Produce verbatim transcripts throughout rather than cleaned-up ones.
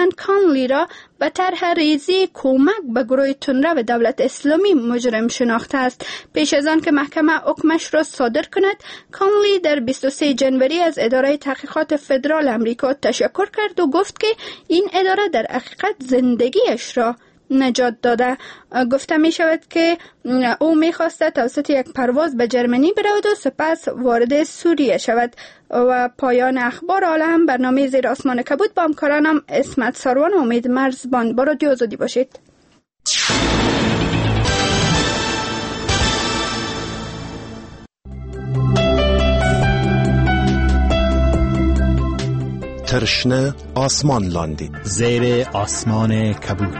فردیناند کانلی را به طرح ریزی کمک به گروه تندرو دولت اسلامی مجرم شناخته است. پیش از آن که محکمه حکمش را صادر کند، کانلی در بیست و سوم جنوری از اداره تحقیقات فدرال امریکا تشکر کرد و گفت که این اداره در حقیقت زندگیش را نجات داده. گفته می شود که او می خواسته توسط یک پرواز به جرمنی برود و سپس وارد سوریه شود. و پایان اخبار عالم، برنامه زیر آسمان کبود با همکارانم اسمت ساروان و امید مرزبان. با رادیو آزادی باشید. ترشنه آسمان لاندید زیر آسمان کبود.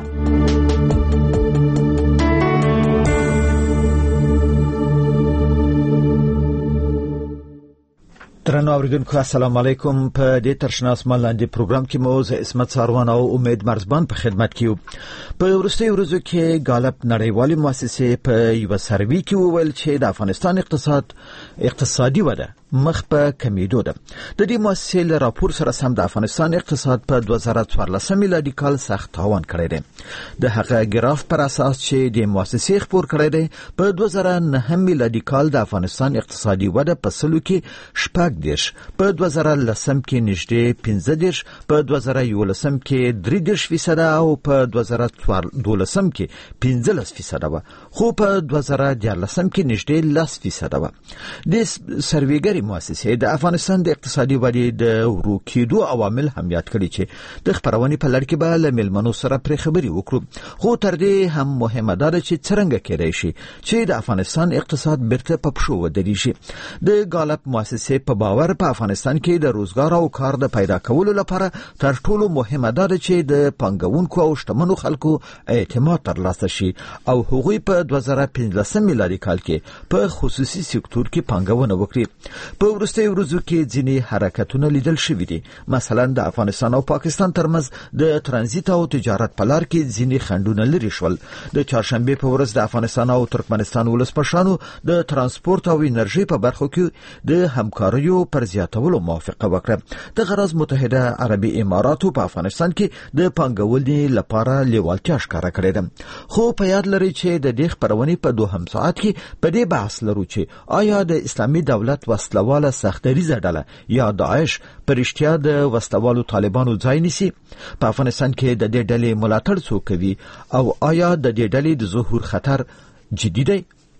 درنو اوریدونکو السلام علیکم. په دې ترشنه آسمان لاندې پروګرام کې مو زه اسمت ساروان او امید مرزبان په خدمت کې یو. په وروستیو ورځو کې غالب نړیوالې مؤسسې په یو سروي کې وویل چې د افغانستان اقتصاد اقتصادي وده مخ په کمیدو ده. د دې مؤسسې له راپور سره سم د افغانستان اقتصاد په دوه زره څوارلس میلادي کال سخت تاوان کړی دی. د هغه ګراف پر اساس چې د مؤسسې خبر کړی دی، په دوه زره نه میلادي کال د افغانستان اقتصادي وده په سلو کې شپږ دیش، په دوه زره لسم کې نږدې پنځه دیش، په دوه زره یولسم کې درې دیش فیصد او په دوه زره دولسم کې پنځلس فیصد و، خو په دوه زره دیارلسم کې نږدې لس فیصد و. د سرویګری مؤسسې د افغانستان د اقتصادي ودې د ورو کېدو عوامل هم یاد کړي چې د خبرونې په لړ کې به له میلمنو سره پرې خبرې وکړو. خو تر دې هم مهمه ده چې څرنګه کېدای شي چې د افغانستان اقتصاد بیرته په پښو ودرېږي. د غالب مؤسسې په باور په افغانستان کې د روزګار او کار د پیدا کولو لپاره تر ټولو مهمه ده چې د پانګونکو او شتمنو خلکو اعتماد ترلاسه شي او هغوی په دوه زره پنځلسم میلادي کال کې په خصوصي سکتور کې پانګونه وکړي. په وروستیو ورځو کې ځینې حرکتونه لیدل شوي دي. مثلا د افغانستان او پاکستان ترمنځ د ترانزیت او تجارت په لار کې ځینې خنډونه لرې شول. د چهارشنبه په ورځ د افغانستان او ترکمنستان ولسمشرانو د ترانسپورت او انرژي په برخو کې د همکاریو پر زیاتولو موافقه وکړه. د غرض متحده عربي اماراتو په افغانستان کې د پانګونې لپاره لیوالتیا ښکاره کړې ده. خو په یاد لرئ چې د دې خبرونې په دوهم ساعت کې په دې بحث لرو چې آیا د اسلامي دولت وسلواله سختدریزه ډله یا داعش پرشتیا د وسلوالو طالبانو ځای نیسي؟ په افغانستان کې د دې ډلې ملاتړ څوک کوي او آیا د دې ډلې د ظهور خطر جدی دی؟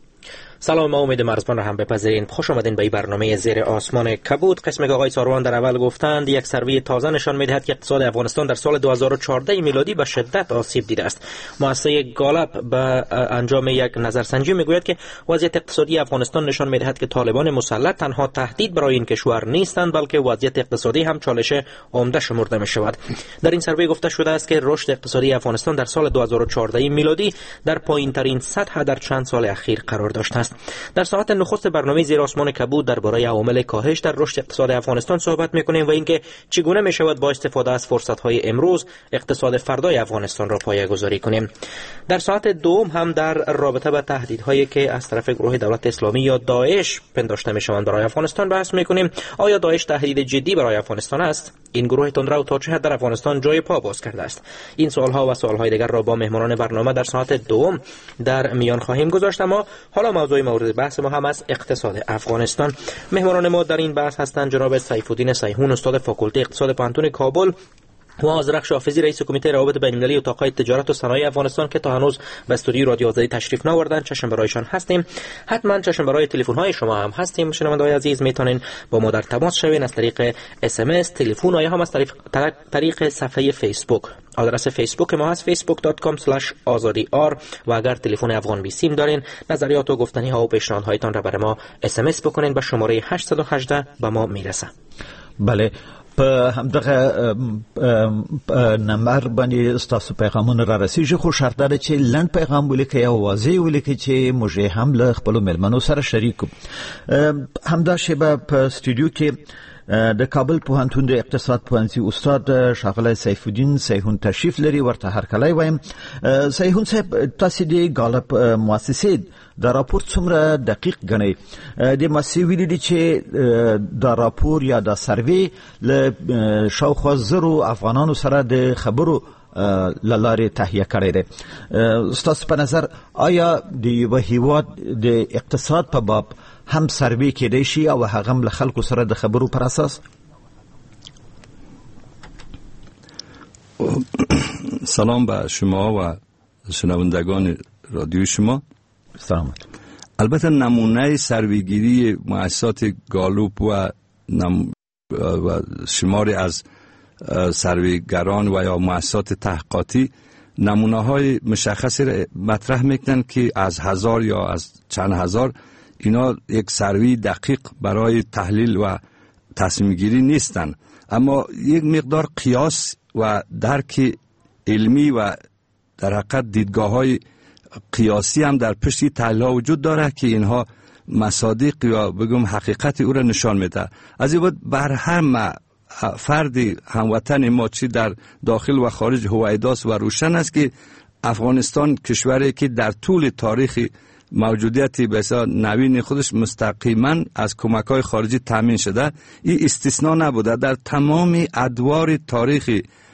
سلام، ما امید مرزبان را هم بپذیرین. خوش آمدین به برنامه زیر آسمان کبود. قسمی که آقای ساروان در اول گفتند، یک سروی تازه نشان می‌دهد که اقتصاد افغانستان در سال دو هزار و چهارده میلادی به شدت آسیب دیده است. مؤسسه گالب به انجام یک نظرسنجی میگوید که وضعیت اقتصادی افغانستان نشان می‌دهد که طالبان مسلط تنها تهدید برای این کشور نیستند، بلکه وضعیت اقتصادی هم چالش عمده شمرده می‌شود. در این سروی گفته شده است که رشد اقتصادی افغانستان در سال دو هزار و چهارده میلادی در پایین‌ترین سطح در چند سال اخیر قرار داشته است. در ساعت نخست برنامه زیر آسمان کبود درباره عوامل کاهش در رشد اقتصاد افغانستان صحبت می‌کنیم و اینکه چگونه می‌شود با استفاده از فرصت‌های امروز اقتصاد فردای افغانستان را پایه‌گذاری کنیم. در ساعت دوم هم در رابطه با تهدیدهایی که از طرف گروه دولت اسلامی یا داعش پنداشته می‌شوند برای افغانستان بحث می‌کنیم. آیا داعش تهدید جدی برای افغانستان است؟ این گروه تندرو تا چه حد در افغانستان جای پا باز کرده است؟ این سوال‌ها و سوال‌های دیگر را با مهمانان برنامه در ساعت دوم در میان خواهیم گذاشت. اما حالا موضوع مورد بحث ما هم از اقتصاد افغانستان. مهمانان ما در این بحث هستند جناب سیف‌الدین صیحون، استاد فاکولته اقتصاد پانتون کابل، و آذرخش حافظی، رئیس کمیته روابط بین‌المللی اتاق‌های تجارت و صنایع افغانستان که تا هنوز به استودیو رادیو آزادی تشریف نیاوردند. چشم برایشان هستیم. حتما چشم برای تلفن‌های شما هم هستیم. شنونده‌های عزیز میتونین با ما در تماس شوین از طریق اس ام اس، تلفن یا هم از طریق طریق صفحه فیسبوک. آدرس فیسبوک ما هست facebook dot com slash azadi r و اگر تلفن افغان بی سیم دارین، نظریات و گفتنی‌ها و پیشنهادهایتان را برای ما اس ام اس بکنین. به شماره هشت یک هشت به ما میرسه. بله، په همدغه نمبر باندې تاسو پیغامونه را رسیږي، خو شرط ده چې لنډ پیغام ولیکئ او واضح ولیکئ چې موږ هم له خپلو مېلمنو سره شریک کړو. همدا شیبه په استودیو کې د کابل پوهنتون د اقتصاد پوهنځي استاد ښاغلی سیف الدین سیحون تشریف لري، ورته هرکلی وایم. سیحون صاحب، تاسو د غالب مؤسسې دا راپور څومره دقیق ګڼئ؟ د مؤسسې ویلي دي چې دا راپور یا دا سروې له شاوخوا زرو افغانانو سره د خبرو للارې تهیه کړی دی. ستاسو په نظر آیا د یوه هیواد د اقتصاد په باب هم سروې کېدای شي او هغه هم له خلکو سره د خبرو پر اساس؟ سلام به شما و شنوندگان رادیو شما. سلام. البته نمونه سرویگیری مؤسسات گالوب و, نم... و شماری از سرویگران و یا مؤسسات تحقیقاتی نمونه های مشخصی را مطرح میکنن که از هزار یا از چند هزار اینا یک سروی دقیق برای تحلیل و تصمیم گیری نیستن، اما یک مقدار قیاس و درک علمی و در حقیقت دیدگاه های قیاسی هم در پشت تحلیل ها وجود داره که اینها مصادیق یا بگم حقیقت او را نشان میده. از این بود بر هر فردی هموطن ما چی در داخل و خارج هویداست و روشن است که افغانستان کشوری که در طول تاریخ موجودیتی بسیار نوین خودش مستقیما از کمک‌های خارجی تامین شده. این استثناء نبوده، در تمام ادوار تاریخ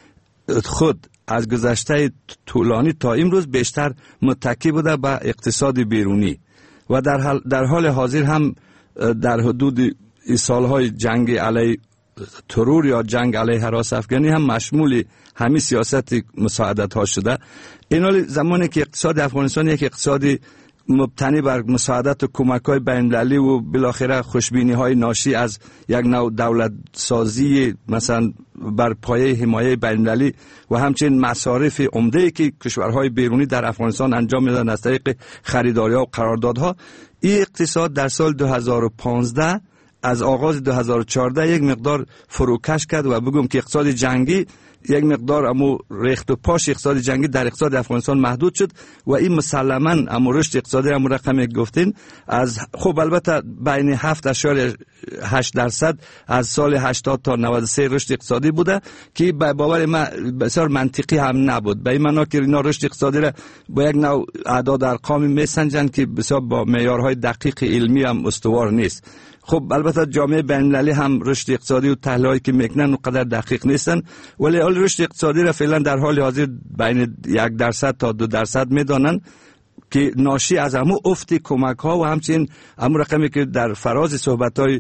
خود از گذشته طولانی تا امروز بیشتر متکی بوده به اقتصاد بیرونی و در حال, در حال حاضر هم در حدود سالهای جنگ علیه ترور یا جنگ علیه هراس افغانی هم مشمول همین سیاست مساعدت ها شده. این حال زمانی که اقتصاد افغانستان یک اقتصادی مبتنی بر مساعدت و کمک‌های بین‌المللی و بالاخره خوشبینی‌های ناشی از یک نوع دولت سازی مثلا بر پایه حمایه بین‌المللی و همچنین مصارف عمده‌ای که کشورهای بیرونی در افغانستان انجام میدن از طریق خریداری‌ها و قراردادها، این اقتصاد در سال دو هزار و پانزده از آغاز دو هزار و چهارده یک مقدار فروکش کرد و بگم که اقتصاد جنگی یک مقدار امو ریخت و پاش اقتصاد جنگی در اقتصاد افغانستان محدود شد و این مسلماً امو رشد اقتصادی امو رقمی گفتین از خب البته بین هفت اشاره هشت درصد از سال هشتاد تا نود و سه رشد اقتصادی بوده که به باور من بسیار منطقی هم نبود. به این معنا که اینا رشد اقتصادی را با یک نوع اعداد ارقامی میسنجن که بسیار با معیارهای دقیق علمی هم استوار نیست. خب البته جامعه بین‌المللی هم رشد اقتصادی و تحلیلایی که میکنن اونقدر دقیق نیستن، ولی حال رشد اقتصادی را فعلا در حال حاضر بین یک درصد تا دو درصد میدانن که ناشی از همون افت کمک ها و همچنین همون رقمی که در فراز صحبت های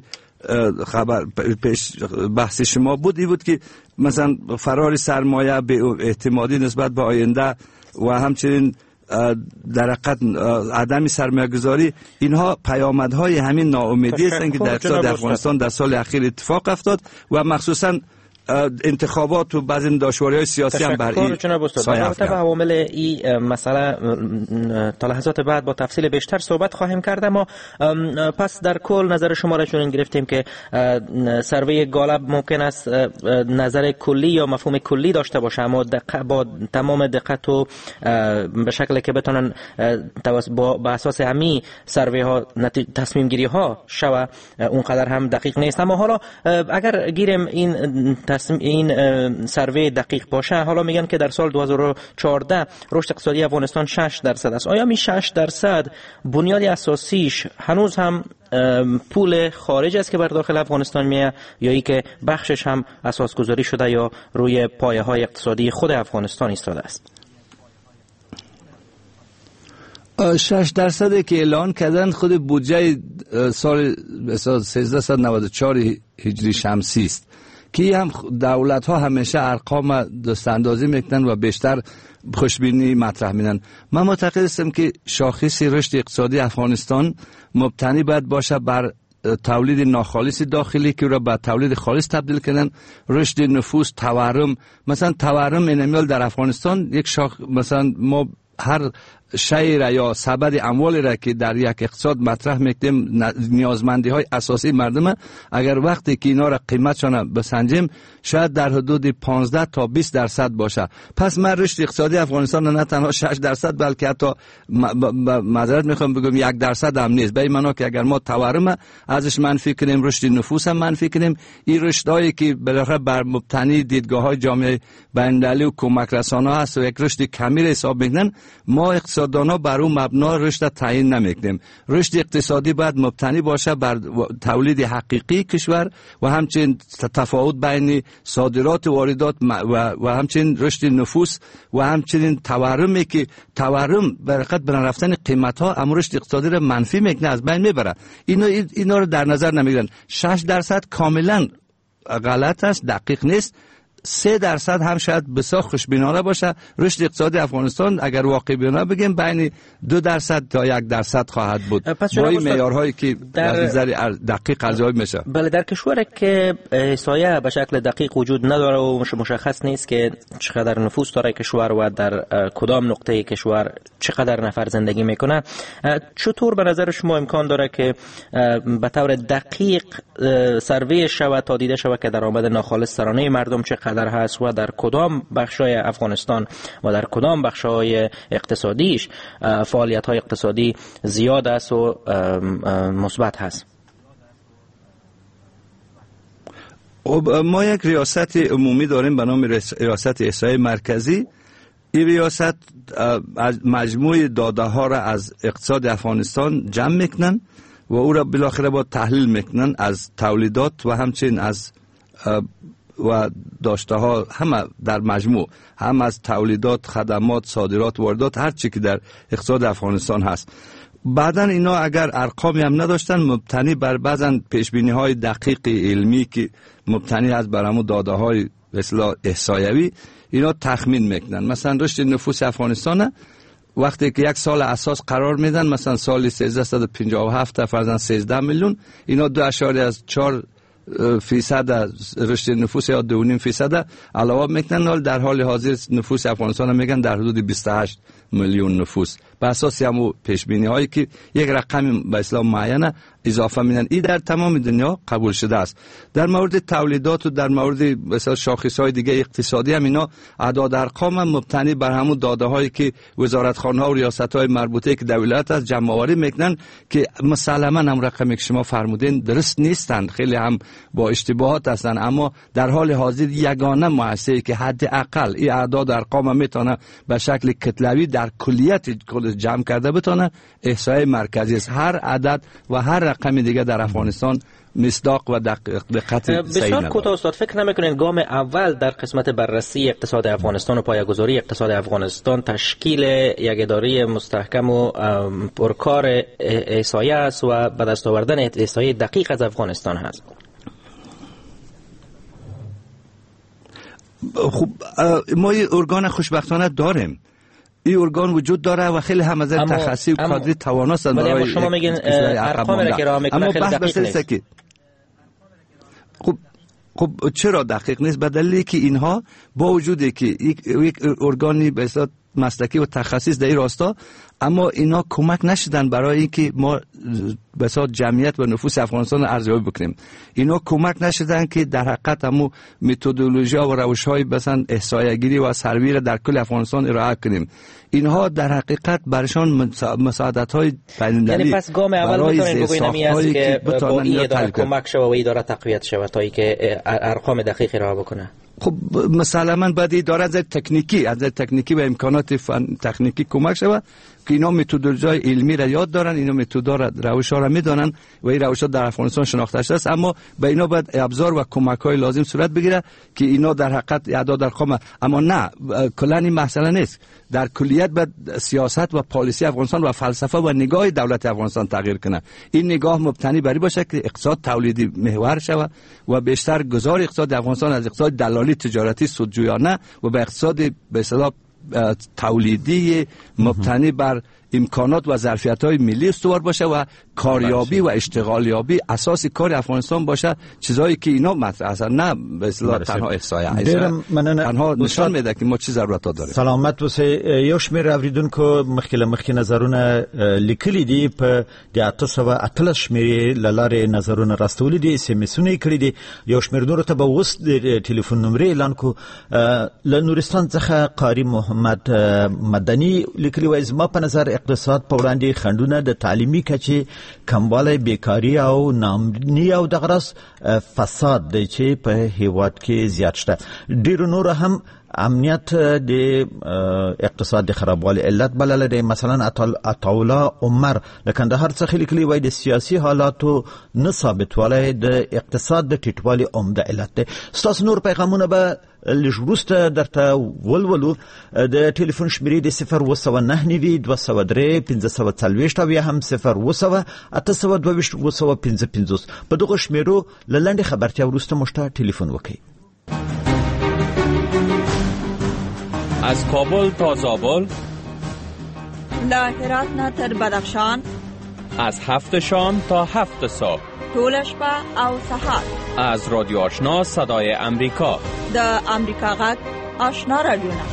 خبر پیش بحث شما بود این بود که مثلا فرار سرمایه به اعتمادی نسبت به آینده و همچنین در حقیقت عدم سرمایه‌گذاری، اینها پیامدهای همین ناامیدی هستند که در اقتصاد افغانستان در سال اخیر اتفاق افتاد و مخصوصا انتخابات و بعضی دشواری‌های سیاسی هم بر این سایه افکند. به عوامل این مسئله تا لحظات بعد با تفصیل بیشتر صحبت خواهیم کرد، اما پس در کل نظر شما را چنین گرفتیم که سروی غالب ممکن است نظر کلی یا مفهوم کلی داشته باشه، اما با تمام دقت و به شکلی که بتونن با اساس همین سروی ها تصمیم گیری ها شوه اونقدر هم دقیق نیست. اما حالا اگر گیریم این این سروی دقیق باشه، حالا میگن که در سال دو هزار و چهارده رشد اقتصادی افغانستان شش درصد است. آیا می شش درصد بنیاد اساسیش هنوز هم پول خارج است که بر داخل افغانستان میه یا ای که بخشش هم اساس گذاری شده یا روی پایه های اقتصادی خود افغانستان ایستاده است؟ شش درصدی که اعلان کردن خود بودجه سال سیزده نود و چهار هجری شمسی است که هم دولت ها همیشه ارقام دستاندازی میکنن و بیشتر خوشبینی مطرح میکنن. من معتقد هستم که شاخص رشد اقتصادی افغانستان مبتنی باید باشه بر تولید ناخالص داخلی که را به تولید خالص تبدیل کردن، رشد نفوس، تورم. مثلا تورم انمیال در افغانستان یک شاخ، مثلا ما هر شیر یا سبد اموال را که در یک اقتصاد مطرح میکنیم، نیازمندی های اساسی مردم، اگر وقتی که اینا را قیمتشان بسنجیم شاید در حدود پانزده تا بیست درصد باشه. پس من رشد اقتصادی افغانستان نه تنها شش درصد بلکه حتی معذرت میخوام بگم یک درصد هم نیست. به این معنا که اگر ما تورم ازش منفی کنیم، رشد نفوس هم منفی کنیم، این رشدایی که بالاخره بر مبتنی دیدگاه های جامعه بین‌المللی و کمک رسانه‌ها هست و یک رشد کمی حساب میکنن، ما اقتصاددانا بر اون مبنا رشد تعیین نمیکنیم. رشد اقتصادی باید مبتنی باشه بر تولید حقیقی کشور و همچنین تفاوت بین صادرات و واردات و, و همچنین رشد نفوس و همچنین تورمی که تورم برقت برن رفتن قیمت ها اما رشد اقتصادی را منفی میکنه، از بین میبره. اینا اینا رو در نظر نمیگیرن. شش درصد کاملا غلط است، دقیق نیست. سه درصد هم شاید بسیار خوشبینانه باشه. رشد اقتصادی افغانستان اگر واقع بینانه بگیم بین دو درصد تا یک درصد خواهد بود با این معیارهایی که در نظر دقیق ارزیابی میشه. بله، در کشوری که احصایه به شکل دقیق وجود نداره و مشخص نیست که چقدر نفوس داره کشور و در کدام نقطه کشور چقدر نفر زندگی میکنه، چطور به نظر شما امکان داره که به طور دقیق سروی شود تا دیده شود که درآمد ناخالص سرانه مردم چقدر در هست و در کدام بخشای افغانستان و در کدام بخشای اقتصادیش فعالیت های اقتصادی زیاد است و مثبت هست؟ ما یک ریاست عمومی داریم به نام ریاست احصایه مرکزی. این ریاست از مجموع داده ها را از اقتصاد افغانستان جمع میکنن و او را بالاخره با تحلیل میکنن از تولیدات و همچنین از و داشته ها، همه در مجموع، هم از تولیدات، خدمات، صادرات، واردات، هر چی که در اقتصاد افغانستان هست. بعدن اینا اگر ارقامی هم نداشتن مبتنی بر بعضن پیشبینی های دقیق علمی که مبتنی از بر همون داده های اصطلاح احصایوی اینا تخمین میکنن. مثلا رشد نفوس افغانستان وقتی که یک سال اساس قرار میدن، مثلا سال سیزده و پنجاه و هفت فرضاً سیزده میلیون، اینا دو اشاریه از چهار فیصد رشد نفوس یا دو و نیم فیصد علاوه میکنن. در حال حاضر نفوس افغانستان میگن در حدود بیست و هشت میلیون نفوس به اساس همون پیش بینی هایی که یک رقم به اصطلاح معینه اضافه میدن. این در تمام دنیا قبول شده است. در مورد تولیدات و در مورد مثلا شاخص های دیگه اقتصادی هم اینا اعداد ارقام هم مبتنی بر همون داده هایی که وزارتخانه ها و ریاست های مربوطه که دولت از جمع آوری میکنن که مسلما هم رقمی که شما فرمودین درست نیستند، خیلی هم با اشتباهات هستند، اما در حال حاضر یگانه مؤسسه‌ای که حداقل این اعداد ارقام هم میتونه به شکل کتلوی در کلیت کل جمع کرده بتونه احصایه مرکزی است. هر عدد و هر رقم دیگه در افغانستان مصداق و دقت صحیح بسیار کوتاه استاد، فکر نمیکنین گام اول در قسمت بررسی اقتصاد افغانستان و پایه‌گذاری اقتصاد افغانستان تشکیل یک اداره مستحکم و پرکار احصایه است و به دست آوردن احصایه دقیق از افغانستان هست؟ خب ما یه ارگان خوشبختانه داریم، این ارگان وجود داره و خیلی هم از تخصصی و کادری تواناستند برای شما میگین ارقام را که راه میکنه خیلی دقیق نیست. خب خب چرا دقیق نیست؟ به دلیلی که اینها با وجودی که یک ارگانی به اصطلاح مسلکی و تخصص در این راستا، اما اینا کمک نشدن برای اینکه ما به اصطلاح جمعیت و نفوس افغانستان ارزیابی بکنیم. اینا کمک نشدن که در حقیقت همو متدولوژی و روش‌های مثلا احصایه گیری و سروی را در کل افغانستان ارائه کنیم. اینها در حقیقت برشان مساعدت‌های بین‌المللی، یعنی پس گام اول میتونین بگوین همی است که با این اداره کمک شود و این اداره تقویت شود تا اینکه ارقام دقیقی را بکنه. خب مثلا من باید اداره از تکنیکی از تکنیکی و امکانات فن تکنیکی کمک شود که اینا متدولوژی علمی را یاد دارن، اینا متدها را روش‌ها را میدونن و این روش‌ها در افغانستان شناخته شده است، اما به اینا باید ابزار و کمک‌های لازم صورت بگیره که اینا در حقیقت اعداد ارقام، اما نه کلا این مسئله نیست. در کلیت باید سیاست و پالیسی افغانستان و فلسفه و نگاه دولت افغانستان تغییر کنه. این نگاه مبتنی بر این باشه که اقتصاد تولیدی محور شود و بیشتر گذار اقتصاد افغانستان از اقتصاد دلالی تجارتی سودجویانه و به اقتصاد به اصطلاح تولیدی مبتنی بر امکانات و ظرفیت‌های ملی استوار باشه و کاریابی و اشتغالیابی اساس کار افغانستان باشه، چیزایی که اینا مطرح هستن، نه به اصطلاح تنها احصایه، تنها نشان میده که ما چی ضرورت داریم. سلامت وسه یو شمیر اوریدونکو مخکله مخکې نظرونه لیکلي دي په د اته سوه اتلس شمېرې له لارې نظرونه راستولي دي، اس ام اسونه یې کړي دي. یو شمېر نورو ته به اوس د ټلیفون نمرې اعلان کو. له نورستان څخه قاری محمد مدني لیکلي وایي زما په نظر اقتصاد په وړاندې خنډونه د تعلیمي کچې کموالی، بیکاري او ناامني او دغه راز فساد دی چې په هیواد کې زیات شته. ډیرو نور هم امنیت د اقتصاد د خرابوالي علت بلل دی. مثلا عطاالله عمر د کندهار څخه لیکلي وایي د سیاسي حالاتو نه ثابتوالی د اقتصاد د ټیټوالي عمده علت دی. ستاسو نور پیغامونه به لږ وروسته درته ولولو. د ټلیفون شمیرې د صفر اوه سوه نهه نوي دوه سوه درې پنځه سوه څلوېښت او یا هم صفر اوه سوه اته سوه دوه ویشت اوه سوه پنځه پنځوس. په دغو شمیرو له لنډې خبرتیا وروسته موږ ته ټلیفون وکړئ. از کابل تا زابل، له هرات نه تر بدخشان، از هفت شام تا هفت صبح، ټول شپه او سهار، از رادیو آشنا صدای امریکا، د امریکا غږ آشنا رادیوونه.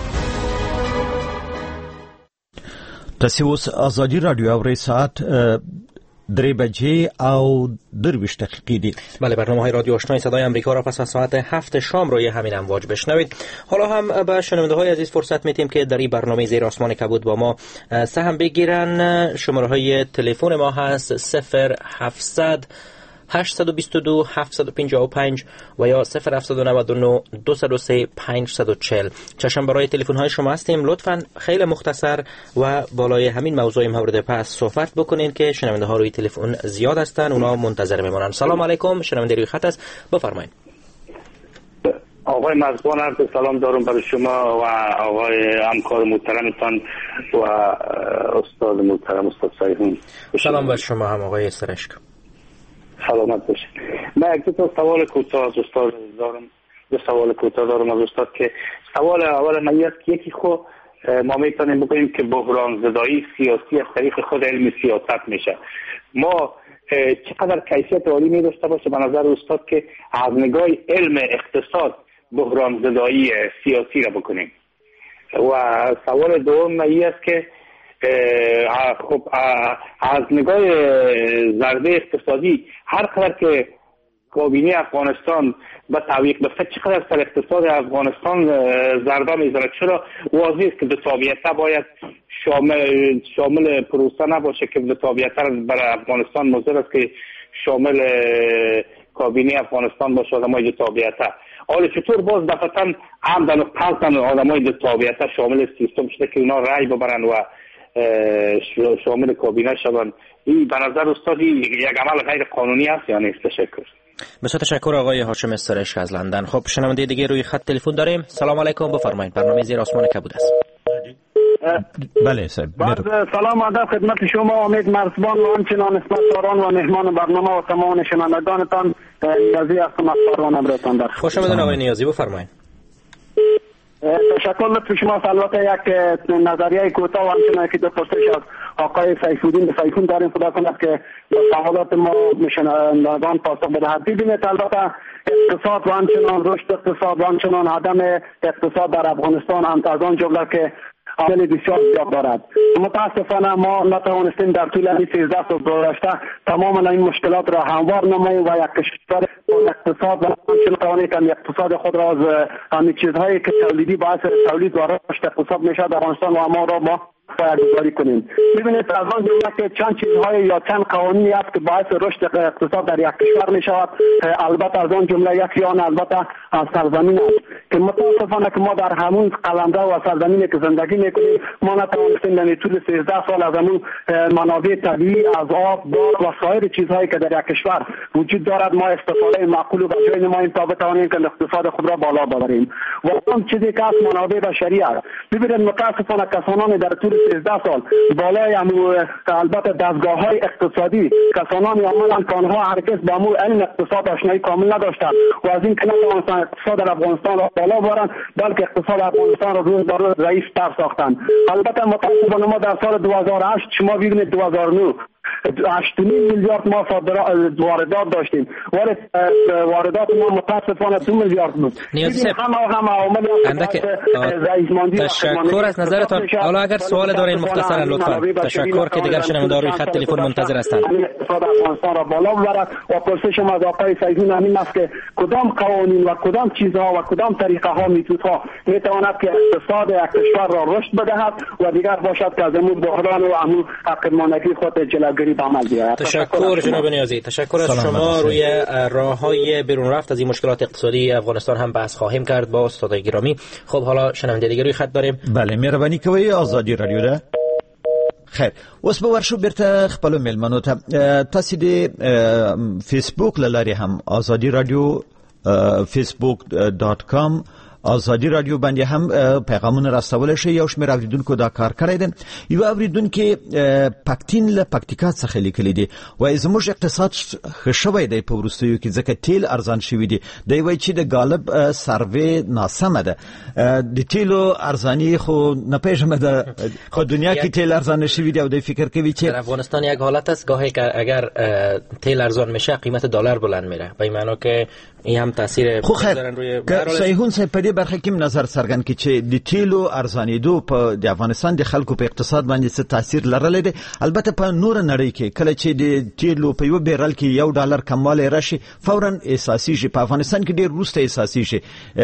تاسو اوس آزادی رادیو اورئ. ساعت درې بجې او درویشت دقیقې دي. بله، برنامه های رادیو آشنای صدای امریکا را پس از ساعت هفت شام روی همین امواج بشنوید. حالا هم به شنونده های عزیز فرصت میتیم که در این برنامه زیر آسمان کبود با ما سهم بگیرن. شماره های تلفن ما هست صفر هفتصد هشتصد و بیست و دو هفتصد و پنجاه و پنج و یا صفر هفتصد و نود و نه دویست و سه پانصد و چهل. چشم برای تلفن های شما هستیم. لطفاً خیلی مختصر و بالای همین موضوع مورد پس صحبت بکنین که شنونده ها روی تلفن زیاد هستن، اونا منتظر میمونن. سلام علیکم، شنونده روی خط است، بفرمایید. آقای مرزبان، عرض سلام دارم برای شما و آقای همکار محترمتان و استاد محترم استاد سایحون. سلام بر شما هم آقای سرشک. سلامت باشید. من یک دو تا سوال کوتاه از استاد دارم. دو سوال کوتاه دارم از استاد که سوال اول من است که یکی خود ما میتونیم بگوییم که بحران زدایی سیاسی از طریق خود علم سیاست میشه. ما چقدر کیفیت عالی می داشته باشه به نظر استاد که از نگاه علم اقتصاد بحران زدایی سیاسی را بکنیم. و سوال دوم من است که خب از نگاه ضربه اقتصادی هر قدر که کابینه افغانستان به تعویق بفته چقدر سر اقتصاد افغانستان ضربه میزنه، چرا واضح است که به تابعیت باید شامل شامل پروسه نباشه که به تابعیت برای افغانستان مضر است که شامل کابینه افغانستان باشه آدمای تابعیت. حالا چطور باز دفعتا عمدن و قصدن آدمای تابعیت شامل سیستم شده که اونا رأی ببرن و شامل کابینه شدن؟ این به نظر استاد یک عمل غیر قانونی است یا نیست؟ تشکر. بسیار تشکر آقای هاشم سرشک از لندن. خب شنونده دیگه روی خط تلفن داریم. سلام علیکم، بفرمایید. برنامه زیر آسمان کبود است. بله صاحب. سلام ادب خدمت شما امید مرزبان و همچنان اسمتداران و مهمان برنامه و تمام شنوندگانتان. نیازی هستم از پروانه براتان در خوش آمدید آقای نیازی، بفرمایید. تشکر لطف شما. البته یک نظریه کوتاه و همچنان که دو پرسش از آقای سیف‌الدین سیفون داریم، خدا کند که سوالات ما شنوندگان پاسخ بدهد. ببینید البته اقتصاد و همچنان رشد اقتصاد و همچنان عدم اقتصاد در افغانستان هم از آن جمله که عامل بسیار زیاد دارد. متاسفانه ما نتوانستیم در طول این سیزده سال گذشته تمام این مشکلات را هموار نماییم و یک کشور اقتصاد و همچنین توانید که اقتصاد خود را از همین چیزهایی که تولیدی باعث تولید و رشد اقتصاد میشه در افغانستان و ما را ما پایه‌گذاری کنیم. ببینید از آن جمله که چند چیزهای یا چند قوانینی است که باعث رشد اقتصاد در یک کشور می شود. البته از آن جمله یکی آن البته از سرزمین است که متاسفانه که ما در همون قلمرو و سرزمینی که زندگی میکنیم ما نتوانستیم در طول سیزده سال از همون منابع طبیعی از آب، باد و سایر چیزهایی که در یک کشور وجود دارد ما استفاده معقول و به جای نماییم تا بتوانیم که اقتصاد خود را بالا ببریم. و اون چیزی که از منابع بشری است. ببینید متاسفانه کسانی در طول سیزده سال بالای امو البته دستگاه های اقتصادی کسانانی عملا که آنها هرگز با امو علم اقتصاد آشنایی کامل نداشتند و از این که نتوانستند اقتصاد در افغانستان را بالا ببرند بلکه اقتصاد افغانستان را روز به روز ضعیف تر ساختند. البته متاسفانه ما در سال دو هزار و هشت شما ببینید دو هزار و نه هشت میلیارد ما واردات داشتیم ولی واردات ما متاسفانه دو میلیارد بود. هم هم عوامل ضعیف‌مندی. تشکر از نظرتان. حالا اگر سوال دارین مختصرا لطفا. تشکر که دیگر شنوندگان خط تلفن منتظر هستند. اقتصاد افغانستان را بالا ببرد و پرسش ما از آقای سیدون همین است که کدام قوانین و کدام چیزها و کدام طریقه ها میتودها میتواند که اقتصاد کشور را رشد بدهد و دیگر باشد که از امور بحران و امور حقیقی خود جلوگیری به عمل بیاید. تشکر جناب نیازی. تشکر از شما. روی راههای بیرون رفت از این مشکلات اقتصادی افغانستان هم بحث خواهیم کرد با استاد گرامی. خب حالا شنونده دیگه روی خط داریم. بله مهرباني کوي آزادی رادیو ده. خیر اوس به ورشو بیرته خپل ملمنو ته تاسو د فیسبوک لاري هم آزادی رادیو فیسبوک دات کام آزادی رادیو باندې هم پیغامونه راستول شي. یو شمېر اوریدونکو دا کار کړی دی. یو اوریدونکو پکتین له پکتیکا څخه لیکلی دی وایي زموږ اقتصاد ښه شوی دی په وروستیو کې ځکه تیل ارزان شوي دي. دی وایي چې د غالب سروې ناسمه ده. د تیلو ارزانی خو نه پیژنم ده خو دنیا کې تیل ارزان شوي دي او دی فکر کوي چې در افغانستان یک حالت است گاهی که اگر تیل ارزان میشه قیمت دلار بلند میره به این معنی که این هم تاثیر میذارن روی صحیحون صاحب په دې برخه کې نظر څرګند کړي چې د تیلو ارزانېدو په د افغانستان د خلکو په اقتصاد باندې څه تاثیر لرلی دی. البته په نور نړۍ کې کله چې د تیلو په یو بیرل کې یو ډالر کموالی راشي فورا احساسي شي. په افغانستان کې ډیر وروسته احساسي شي.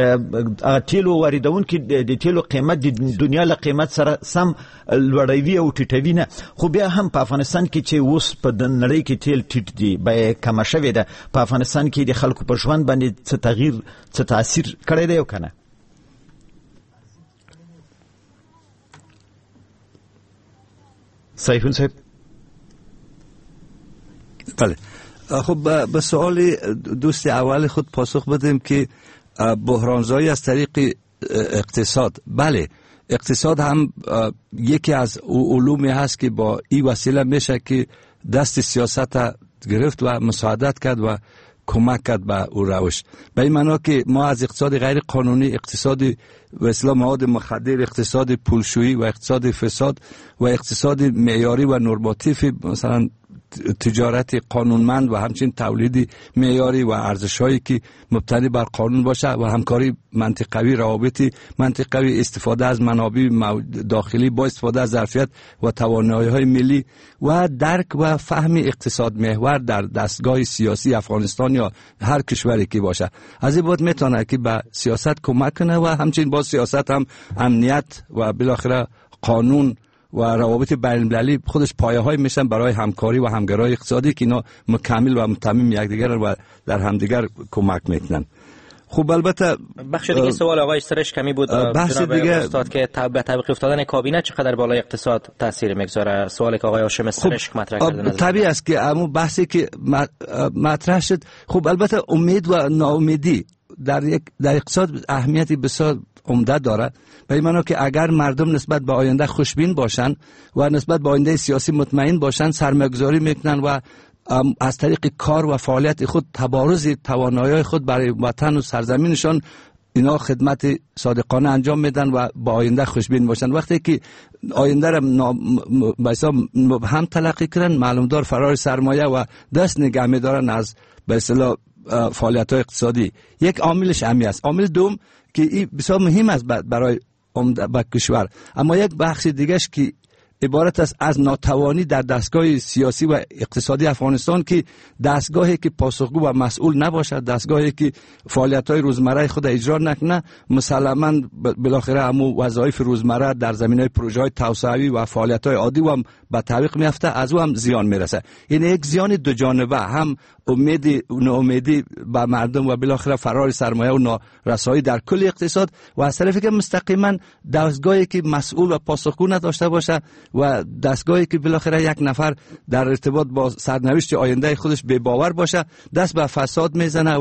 تیلو واردونکي د تیلو قیمت د دنیا له قیمت سره سم لوړوي او ټیټوي نه. خو بیا هم په افغانستان کې چې اوس په نړۍ کې تیل ټیټ دی بیه کمه شوې ده په افغانستان کې د خلکو په ژوند باندې څه تغییر څه تاثیر کړی دی او کنه؟ سیفون صاحب. بله خب به سوال دوست اول خود پاسخ بدیم که بحرانزایی از طریق اقتصاد. بله اقتصاد هم یکی از علومی هست که با این وسیله میشه که دست سیاست گرفت و مساعدت کرد و کمک کرد به او روش. به این معنا که ما از اقتصاد غیر قانونی، اقتصاد و اصطلاح مواد مخدر، اقتصاد پولشویی و اقتصاد فساد و اقتصاد معیاری و نورماتیو مثلا تجارت قانونمند و همچنین تولید معیاری و ارزش‌هایی که مبتنی بر قانون باشه و همکاری منطقوی، روابط منطقوی، استفاده از منابع داخلی با استفاده از ظرفیت و توانایی‌های ملی و درک و فهم اقتصاد محور در دستگاه سیاسی افغانستان یا هر کشوری که باشه از این بود میتونه که به سیاست کمک کنه و همچنین با سیاست هم امنیت و بالاخره قانون و روابط بین‌المللی خودش پایه‌های میشن برای همکاری و همگرایی اقتصادی که اینا مکمل و متمم یکدیگر و در همدیگر کمک میکنن. خب البته بخش دیگه سوال آقای سرش کمی بود بحث دیگه استاد که به طبق افتادن کابینه چقدر بالای اقتصاد تاثیر میگذاره. سوالی که آقای هاشم سرش مطرح کردن طبیعی است که اما بحثی که مطرح شد خب البته امید و ناامیدی در یک در اقتصاد اهمیتی بسیار عمده داره. به این معنی که اگر مردم نسبت به آینده خوشبین باشن و نسبت به آینده سیاسی مطمئن باشن سرمایه‌گذاری میکنن و از طریق کار و فعالیت خود تبارز توانایی خود برای وطن و سرزمینشان اینا خدمت صادقانه انجام میدن و با آینده خوشبین باشن. وقتی که آینده را مبهم تلقی کنن معلومدار فرار سرمایه و دست نگه میدارن از به اصطلاح فعالیت‌های اقتصادی. یک عاملش همین است. عامل دوم که این بسیار مهم است برای با کشور، اما یک بخش دیگهش که عبارت است از ناتوانی در دستگاه سیاسی و اقتصادی افغانستان که دستگاهی که پاسخگو و مسئول نباشد، دستگاهی که فعالیت‌های روزمره خود اجرا نکنه، مسلماً بالاخره همو وظایف روزمره در زمینه پروژه‌های توسعوی و فعالیت‌های عادی و هم به تعویق میفته، از او هم زیان میرسه. یعنی یک زیان دو جانبه، هم امیدی و ناامیدی به مردم و بالاخره فرار سرمایه و نارسایی در کل اقتصاد و از طرفی که مستقیما دستگاهی که مسئول و پاسخگو نداشته باشه و دستگاهی که بالاخره یک نفر در ارتباط با سرنوشت آینده خودش بی باور باشه دست به فساد میزنه و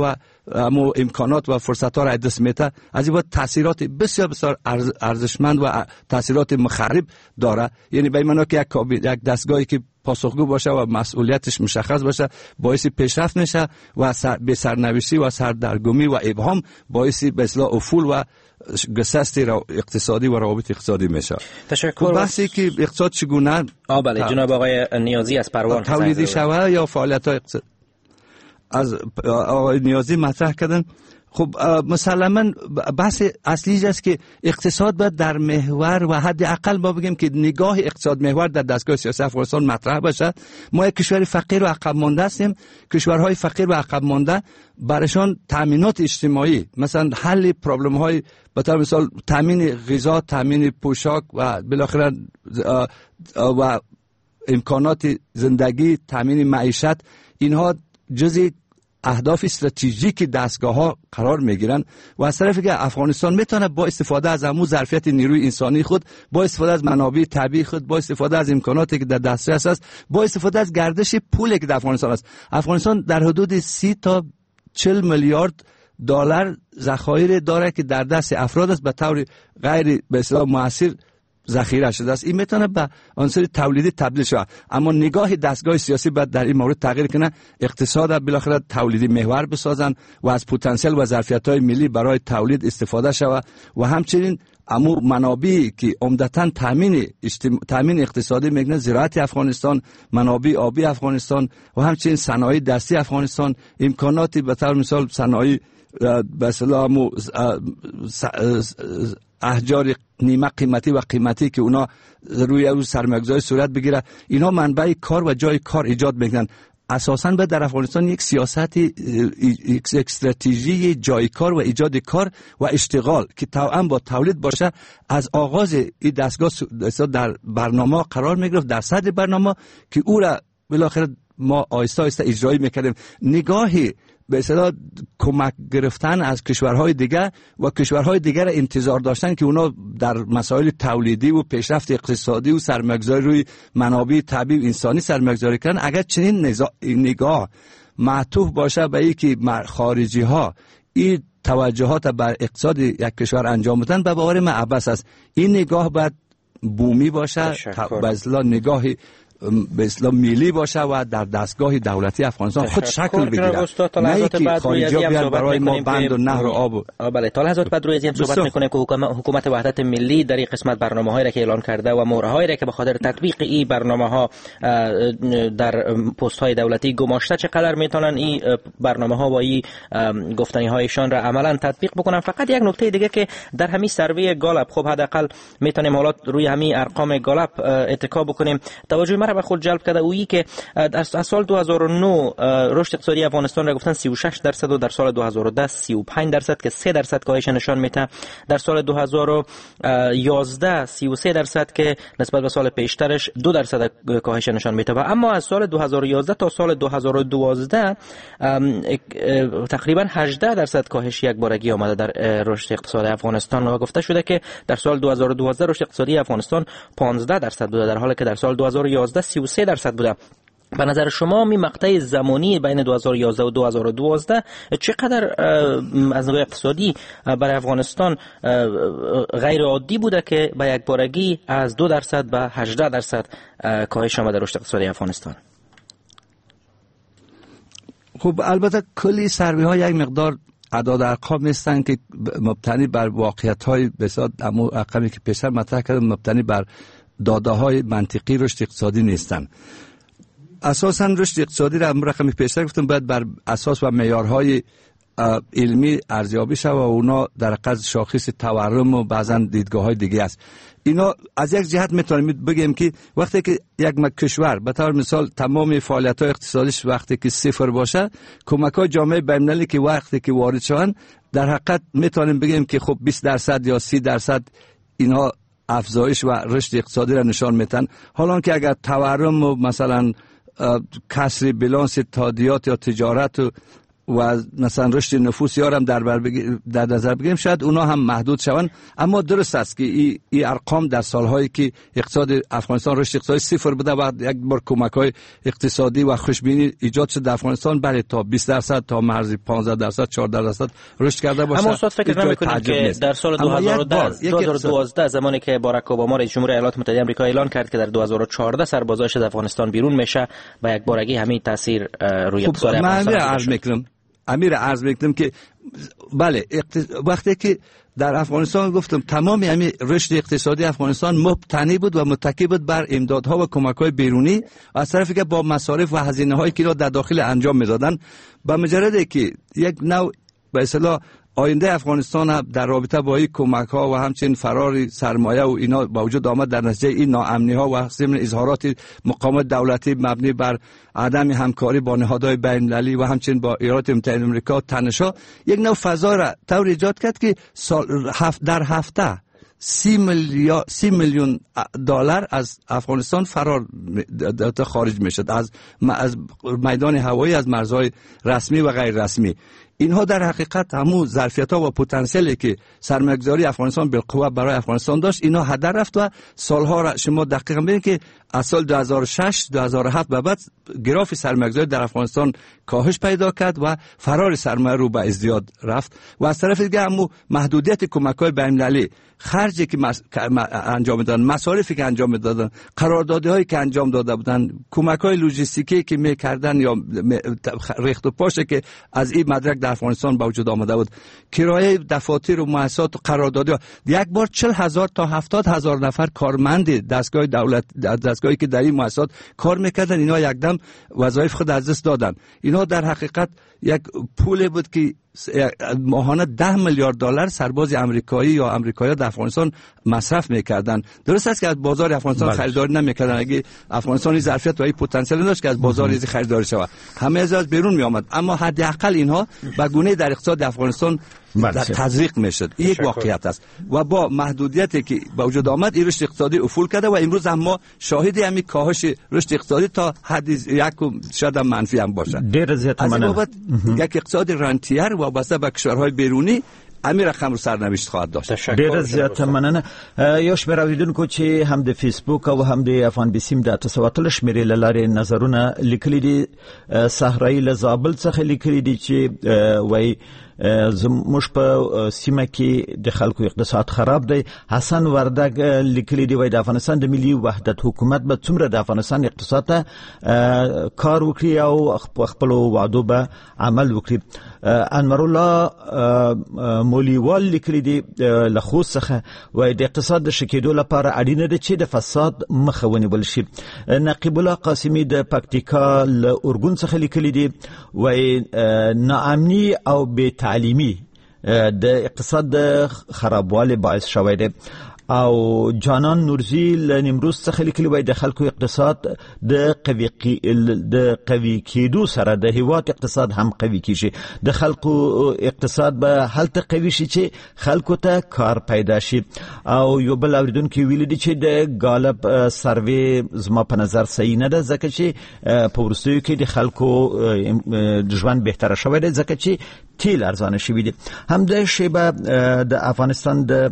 امو امکانات و فرصت ها را دست میده، از این تاثیرات بسیار بسیار ارزشمند و تاثیرات مخرب داره. یعنی به معنی که یک یک دستگاهی که پاسخگو باشه و مسئولیتش مشخص باشه باعث پیشرفت میشه و سر به سرنوشتی و سردرگمی و ابهام باعث به اصطلاح افول و گسست اقتصادی و روابط اقتصادی میشه. تشکر. بحثی که اقتصاد چگونه آ بله جناب آقای نیازی از پروان تولیدی شود یا فعالیت های اقتصاد از آقای نیازی مطرح کردن. خب مسلما بحث اصلی است که اقتصاد باید در محور و حداقل ما بگیم که نگاه اقتصاد محور در دستگاه سیاسی افغانستان مطرح باشه. ما یک کشور فقیر و عقب مانده هستیم. کشورهای فقیر و عقب مانده برایشان تامینات اجتماعی، مثلا حل پرابلم های به طور مثال تامین غذا، تامین پوشاک و بالاخره و امکانات زندگی، تامین معیشت، اینها جزئی اهداف استراتژیک دستگاه ها قرار میگیرن و از طرفی که افغانستان میتونه با استفاده از همون ظرفیت نیروی انسانی خود، با استفاده از منابع طبیعی خود، با استفاده از امکاناتی که در دسترس است، با استفاده از گردش پولی که در افغانستان است، افغانستان در حدود سی تا چهل میلیارد دلار ذخایر داره که در دست افراد است به طور غیر به اصطلاح مؤثر ذخیره شده است. این میتونه به عنصر تولیدی تبدیل شود، اما نگاه دستگاه سیاسی باید در این مورد تغییر کنه. اقتصاد بالاخره تولیدی محور بسازن و از پتانسیل و ظرفیت‌های ملی برای تولید استفاده شود و همچنین امو منابعی که عمدتاً تامین اجتماع... تامین اقتصادی میگن زراعت افغانستان، منابع آبی افغانستان و همچنین صنایع دستی افغانستان، امکاناتی به طور مثال صنایع به اصطلاح احجار نیمه قیمتی و قیمتی که اونا روی روز سرمایه‌گذاری صورت بگیره، اینا منبع کار و جای کار ایجاد میکنن. اساساً به در افغانستان یک سیاست، یک استراتژی جای کار و ایجاد کار و اشتغال که توأم با تولید باشه از آغاز این دستگاه در برنامه قرار میگرفت، در صدر برنامه که او را بالاخره ما آیسته آیسته اجرایی میکردیم. نگاهی به اصطلاح کمک گرفتن از کشورهای دیگر و کشورهای دیگر انتظار داشتن که اونا در مسائل تولیدی و پیشرفت اقتصادی و سرمایه‌گذاری روی منابع طبیعی انسانی سرمایه‌گذاری کردن، اگر چنین نگاه معطوف باشه به اینکه خارجی ها این توجهات بر اقتصاد یک کشور انجام بدن، به باور من عبث است. این نگاه باید بومی باشه، به اصطلاح نگاهی به اصطلاح ملی باشه و در دستگاه دولتی افغانستان خود شکل بگیره، نه که خارجی ها بیان برای ما بند و نهر و آب و بله. تا لحظات بعد روی این صحبت میکنیم که حکومت وحدت ملی در این قسمت برنامه‌هایی را که اعلان کرده و مهرهایی را که به خاطر تطبیق این برنامه‌ها در پست‌های دولتی گماشته، چقدر میتونن این برنامه‌ها و این گفتنی‌هایشان را عملاً تطبیق بکنن. فقط یک نکته دیگه که در همین سروی گالپ، خب حداقل میتونیم حالا روی همین ارقام گالپ اتکا بکنیم، توجه مرا به خود جلب کرده اویی که از سال دو هزار و نه رشد اقتصادی افغانستان را گفتن سی و شش درصد و در سال دو هزار و ده سی و پنج درصد که سه درصد کاهش نشان میده. در سال دو هزار و یازده سی و سه درصد که نسبت به سال پیشترش دو درصد کاهش نشان میده. و اما از سال دو هزار و یازده تا سال دو هزار و دوازده تقریبا هجده درصد کاهش یک بارگی آمده در رشد اقتصادی افغانستان و گفته شده که در سال دو هزار و دوازده رشد اقتصادی افغانستان پانزده درصد بوده، در حالی که در سال دو هزار و یازده سی و سه درصد بوده. به نظر شما می مقطع زمانی بین دو هزار و یازده و دو هزار و دوازده چقدر از نگاه اقتصادی برای افغانستان غیر عادی بوده که به یک بارگی از دو درصد به هجده درصد کاهش آمده رشد اقتصادی افغانستان؟ خب البته کلی سروی ها یک مقدار اعداد ارقام هستن که مبتنی بر واقعیت های بسیار اما ارقامی که پیشتر مطرح کردم مبتنی بر داده های منطقی رشد اقتصادی نیستن. اساساً رشد اقتصادی را رقمی پیشتر گفتم باید بر اساس و معیارهای علمی ارزیابی شود و اونا در حقیقت شاخص تورم و بعضا دیدگاه‌های دیگه است. اینا از یک جهت میتونیم بگیم که وقتی که یک کشور به طور مثال تمام فعالیت‌های اقتصادیش وقتی که صفر باشه، کمک‌های جامعه بین‌المللی که وقتی که وارد شوند در حقیقت میتونیم بگیم که خب بیست درصد یا سی درصد اینها افزایش و رشد اقتصادی را نشان میدن. حالا که اگر تورم و مثلا کسری بلانس تادیات یا تجارت و و مثلا رشد نفوس یارم در بر بگی... در نظر بگیریم شاید اونا هم محدود شوند. اما درست است که این ای ارقام در سالهایی که اقتصاد افغانستان رشد اقتصادی صفر بوده و یک بار کمک‌های اقتصادی و خوشبینی ایجاد شد در افغانستان، بله تا بیست درصد تا مرز پانزده درصد چهارده درصد رشد کرده باشه. اما استاد فکر نمی‌کنید که در سال دو هزار و دوازده زمانی که باراک اوباما رئیس جمهور ایالات متحده آمریکا اعلان کرد که در دو هزار و چهارده سربازایش از افغانستان بیرون میشه و یک بارگی همین تاثیر روی اقتصاد افغانستان امیر عرض میکنم که بله اقتص... وقتی که در افغانستان گفتم تمام همین رشد اقتصادی افغانستان مبتنی بود و متکی بود بر امدادها و کمک‌های بیرونی و از طرفی که با مصارف و هزینه‌هایی که را در داخل انجام میدادن، به مجرد که یک نوع به اصطلاح آینده افغانستان در رابطه با این کمک ها و همچنین فرار سرمایه و اینا با وجود آمد، در نتیجه این ناامنی ها و ضمن اظهارات مقامات دولتی مبنی بر عدم همکاری با نهادهای بین المللی و همچنین با ایالات متحده آمریکا تنش‌ها یک نوع فضا را طور ایجاد کرد که سال هفت در هفته سی میلیون سی میلیون دلار از افغانستان فرار خارج میشد، از از میدان هوایی، از مرزهای رسمی و غیر رسمی. اینها در حقیقت همون ظرفیت‌ها و پتانسیلی که سرمایه‌گذاری افغانستان بالقوه برای افغانستان داشت اینا هدر رفت و سالها را شما دقیقاً ببینید که از سال دو هزار و شش دو هزار و هفت به بعد گراف سرمایه‌گذاری در افغانستان کاهش پیدا کرد و فرار سرمایه رو به ازدیاد رفت و از طرف دیگه هم محدودیت کمک‌های بین‌المللی، خرجی که مس... انجام دادن، مصارفی که انجام دادن، قراردادهایی که انجام داده بودن، کمک‌های لوجستیکی که می‌کردن یا ریخت و پاشه که از این مدرک در افغانستان با وجود آمده بود، کرایه دفاتر و مؤسسات و قراردادها، یک بار چهل هزار تا هفتاد هزار نفر کارمند دستگاه دولت دستگاهی که در این مؤسسات کار میکردن اینا یک دم وظایف خود از دست دادن. اینا در حقیقت یک پول بود که ماهانه ده میلیارد دلار سرباز آمریکایی یا آمریکایی در افغانستان مصرف میکردن. درست است که از بازار افغانستان بله. خریداری نمیکردن. اگه افغانستان ظرفیت و این پتانسیل داشت که از بازار از خریداری شود، همه از بیرون می آمد، اما حداقل اینها به گونه در اقتصاد افغانستان در تزریق میشد. این یک واقعیت است و با محدودیتی که با وجود آمد این رشد اقتصادی افول کرده و امروز هم ما شاهد همین کاهش رشد اقتصادی تا حد یک شاید منفی هم باشه. دیر زیاد بابت یک اقتصاد رانتیر وابسته به کشورهای بیرونی امیر رقم رو سرنوشت خواهد داشت. ډیر زیات مننه. یو شمېر اوریدونکو چې هم د فیسبوک او هم د افغان بیسیم د تسواتل شمیرې لاره نظرونه لیکلي دي. صحرایي له زابل څخه لیکلي دي چې وای زموږ په سیمه کې د خلکو اقتصاد خراب دی. حسن وردګ لیکلي دی وای د افغانستان د ملي وحدت حکومت به څومره د افغانستان اقتصاد ته کار وکړي او خپل وعدو به عمل وکړي. انور الله مولیوال لیکلي دی له خوست څخه وای د اقتصاد د شکېدو لپاره اړینه ده چې د فساد مخه ونیول شي. نقیب الله قاسمی د پکتیکا له اورګون څخه لیکلي دی وای ناامني او بې تعلیمی د اقتصاد د خرابوالي باعث شوی دی. او جانان نورزی له نیمروز څخه لیکلي وای د خلکو اقتصاد د قوي د قوي کېدو سره د هیواد اقتصاد هم قوي کیږي. د خلکو اقتصاد به هلته قوي شي چې خلکو ته کار پیدا شي. او یو بل اوریدونکو ویل دي چې د غالب سروې زما په نظر صحیح نه ده ځکه چې په ورستیو کې د خلکو د ژوند بهتره شوی دی ځکه چې تیل ارزانه شوی دی. هم د شیبه د افغانستان د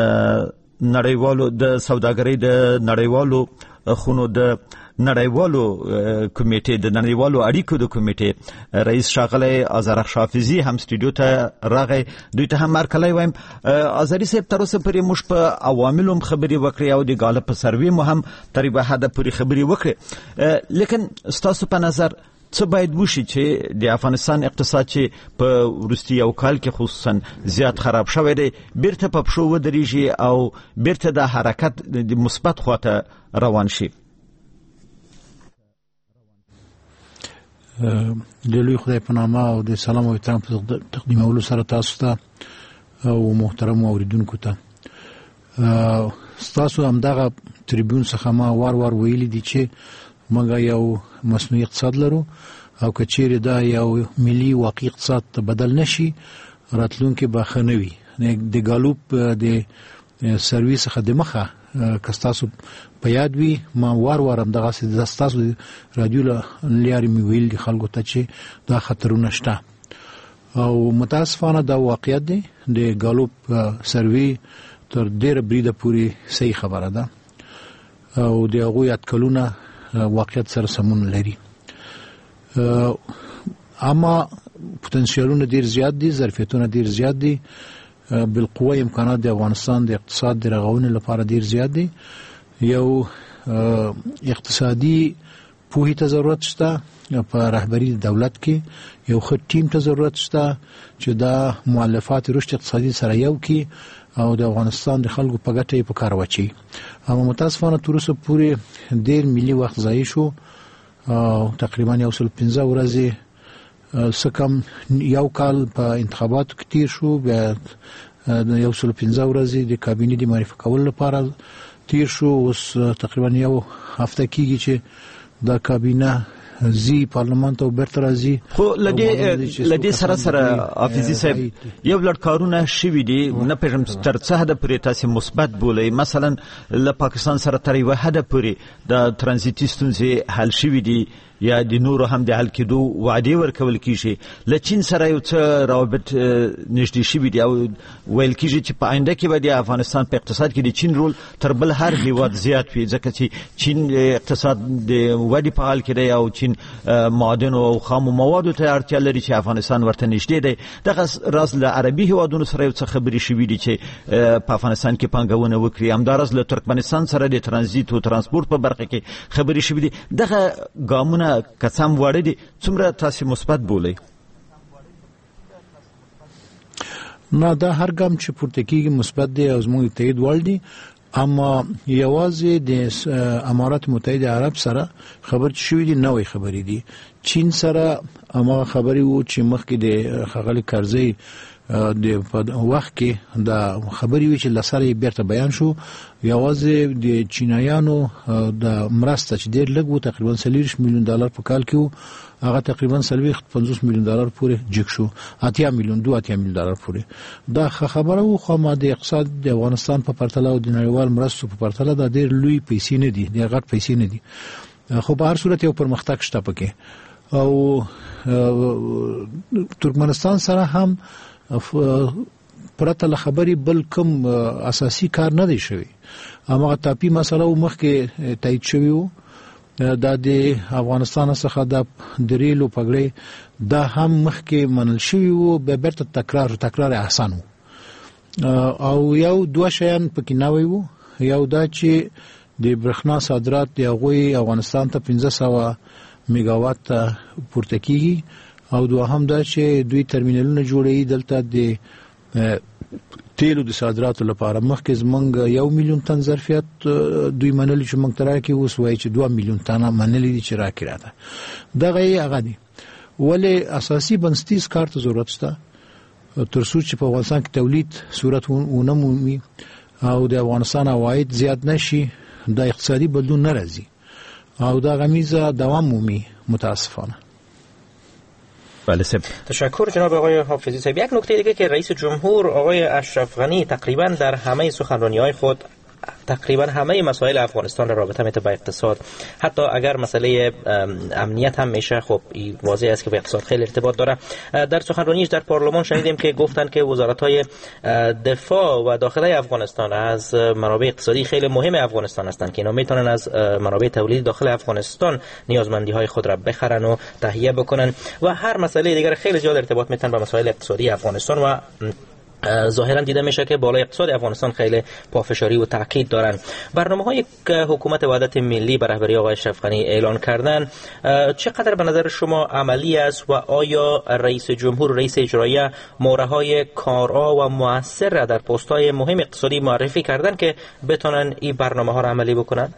نړیوالو د سوداګرۍ د نړیوالو خونو د نړیوالو کمیټې د نړیوالو اړیکو د کمیټې رئیس ښاغلی آذرخ حافظي هم سټوډیو ته راغی. دوی ته هم مرکلی وایم. آذري صاحب تر اوسه پورې موږ په عواملو هم خبرې وکړې او د غالب په سروې مو هم تر یوه حده پورې خبرې وکړې، لیکن ستاسو په نظر څه باید وشي چې د افغانستان اقتصاد چې په وروستي یو کال کې خصوصا زیات خراب شوی دی بیرته په پښو ودرېږي او بیرته د حرکت د مثبت خواته روان شي؟ د لوی خدای په نامه او د سلام او احترام په تقدیمولو سره تاسو ته او محترم اوریدونکو ته ستاسو همدغه تریبیون څخه ما وار وار ویلي دي چې موږ یو مصنوعي اقتصاد لرو او که چیرې دا یو ملي واقعي اقتصاد ته بدل نشي راتلونکي به ښه نه وي. د ګالوپ د سرویس څخه د مخه که ستاسو په یاد وي ما وار وار همدغسې د ستاسو رادیو له لارې مې ویل دي خلکو ته چې دا خطرونه شته او متاسفانه دا واقعیت دی. د ګالوپ سروي تر ډیره بریده پوری صحیح خبره ده او د هغوی اټکلونه واقعیت سره سمون لري. اما پوتنشیالونه ډیر زیات دي، ظرفیتونه ډیر زیات دي، بالقوه امکانات د افغانستان د اقتصاد د رغونې لپاره ډیر زیات دي. یو اقتصادي پوهې ته ضرورت شته په رهبری دولت کې، یو ښه ټیم ته ضرورت شته چې دا مؤلفات رشد اقتصادي سره یو کې او د افغانستان د خلکو په ګټه په کار واچي. اما متاسفانه تر اوسه پورې ډیر ملي وخت ضایع شو او تقریبا یو سل پنځه ورځې سکم یو کال په انتخاباتو کې تیر شو، بیا یو سل پنځه ورځې د کابینې د معرفي کولو لپاره تیر شو. اوس تقریبا یو هفته کېږي چې دا کابینه زی پارلمان ته برته راځي. خو لدې لدې سره سره حافظي صاحب یو لړ کارونه شوي دي، نه پېژم تر څه حد پورې تاسو مثبت بولئ. مثلا له پاکستان سره تر یو حد پورې د ترانزیتي ستونزې حل شوي دي یا د نورو هم د حل کېدو وعدې ورکول کېږي. له چین سره یو څه روابط نږدې شوي دي او ویل کېږي چې په آینده کې به د افغانستان په اقتصاد کې د چین رول تر بل هر هیواد زیات وي، ځکه چې چین اقتصاد د ودې په حال کې دی او چین معادن او خام موادو ته اړتیا لري چې افغانستان ورته نږدې دی. دغه راز له عربي هیوادونو سره یو څه خبرې شوي دي چې په افغانستان کې پانګونه وکړي. همداراز له ترکمنستان سره د ترانزیت او ترانسپورت په برخه کې خبرې شوي دي. دغه ګامونه کسام وړي دي، څومره تاسو مثبت بولئ؟ نه، دا هر ګام چې پورته کېږي مثبت دی او زموږ تایید وړ دی. اما یوازې د امارات متحده عرب سره خبر شوې دي، نوې خبرې دي. چین سره اما خبرې وو چې مخکې د خغل کرزی د وخت کې دا خبرې وی چې لسره بیرته بیان شو. یوازې د چینایانو د مرسته چې ډېر لږ وو، تقریبا څلوېښت میلیون ډالر په کال کې وو، هغه تقریبا څلوېښت پنځوس میلیون ډالر پورې جګ شو، اتیا میلیون دوه اتیا میلیون ډالر پورې. دا خبره وو. خو ما د اقتصاد د افغانستان په پرتله او د نړیوال مرستو په پرتله دا ډېر لوی پیسې نه دي، ډېر غټ پیسې نه دي. خو په هر صورت یو پرمختګ شته پکې. او ترکمنستان سره هم پرته له خبرې بل کوم اساسي کار نه دی شوی. اما تاپی مسله مخکې تایید شوی وو، دا د افغانستان څخه د دریلو پګړې دا هم مخکې منل شوی وو، به برته تکرار تکرار احسان وو. او یو دوه شیان پکې نوی وو. یو دا چې د برښنا صادرات د هغوی افغانستان ته پنځه سوه میگاوات ته پورته کیږي، او دوهم دا چې دوی ترمینلونه جوړوي دلته د تیلو د صادراتو لپاره. مخکې زمونږ یو میلیون تن ظرفیت دوی منلی چې موږ ته راکړي، اوس وایي چې دوه میلیون تنه منلی دي چې راکړي راته. دغه یې هغه دي. ولې اساسي بنسټیز کار ته ضرورت شته تر څو چې په افغانستان کې تولید صورت ونه مومي او د افغانستان عواید زیات نشي، دا اقتصادي بدلون نه راځي او دا غمیزه دوام مومي متاسفانه. بله سب. تشکر جناب آقای حافظی صاحب. یک نکته دیگه که رئیس جمهور آقای اشرف غنی تقریبا در همه سخنرانی‌های خود تقریبا همه مسائل افغانستان را رابطه میده با اقتصاد، حتی اگر مسئله امنیت هم میشه، خب واضح است که به اقتصاد خیلی ارتباط داره. در سخنرانیش در پارلمان شنیدیم که گفتن که وزارت‌های دفاع و داخلی افغانستان از منابع اقتصادی خیلی مهم افغانستان هستند که اینا میتونن از منابع تولیدی داخل افغانستان نیازمندی‌های خود را بخرن و تهیه بکنن و هر مسئله دیگر خیلی زیاد ارتباط میتن با مسائل اقتصادی افغانستان و ظاهرا دیده میشه که بالای اقتصاد افغانستان خیلی پافشاری و تاکید دارن. برنامه‌های حکومت وحدت ملی به رهبری آقای اشرف غنی اعلان کردن چقدر به نظر شما عملی است و آیا رئیس جمهور و رئیس اجرایی مهره‌های کارآ و مؤثر را در پست‌های مهم اقتصادی معرفی کردن که بتونن این برنامه‌ها را عملی بکنن؟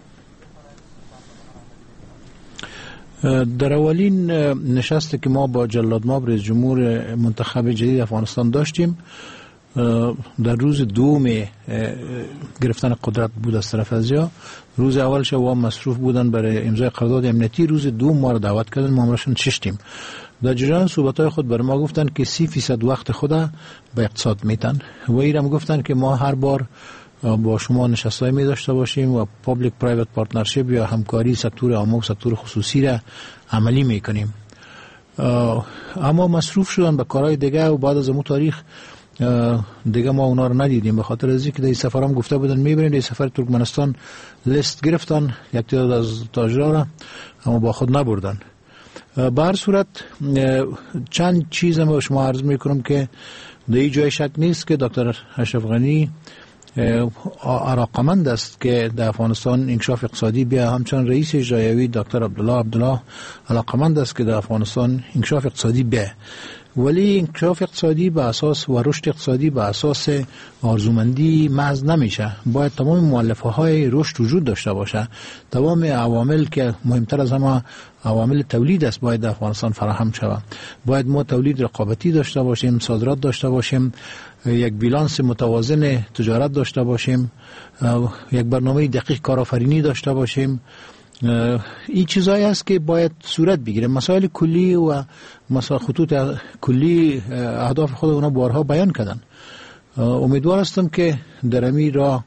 در اولین نشستی که ما با جلاد ماب رئیس جمهور منتخب جدید افغانستان داشتیم، در روز دوم گرفتن قدرت بود از طرف ازیا، روز اول شو مصروف بودن برای امضای قرارداد امنیتی، روز دوم ما را دعوت کردن، ما همراهشون نشستیم. در جریان صحبت‌های خود بر ما گفتن که سی فیصد وقت خود به اقتصاد میتن و ایرم گفتن که ما هر بار با شما نشستای می داشته باشیم و پابلیک پرایوت پارتنرشیپ یا همکاری سکتور عام و سکتور خصوصی را عملی میکنیم. اما مصروف شدن به کارهای دیگه و بعد از اون تاریخ دیگه ما اونا رو ندیدیم، به خاطر از اینکه در سفرام گفته بودن میبرین. در سفر ترکمنستان لیست گرفتن یک تعداد از تاجرها را، اما با خود نبردن. به هر صورت چند چیز ما شما عرض میکنم که در این جای شک نیست که دکتر اشرف غنی علاقمند است که در افغانستان انکشاف اقتصادی بیا. همچنان رئیس اجرایی دکتر عبدالله عبدالله علاقمند است که در افغانستان انکشاف اقتصادی بیا، ولی انکشاف اقتصادی به اساس و رشد اقتصادی به اساس آرزومندی محض نمیشه. باید تمام مؤلفه های رشد وجود داشته باشه. تمام عوامل که مهمتر از همه عوامل تولید است باید در افغانستان فراهم شود. باید ما تولید رقابتی داشته باشیم، صادرات داشته باشیم، یک بیلانس متوازن تجارت داشته باشیم، یک برنامه دقیق کارآفرینی داشته باشیم. این چیزایی است که باید صورت بگیره. مسائل کلی و مسائل خطوط کلی اهداف خود اونا بارها بیان کردن. امیدوار هستم که در امی را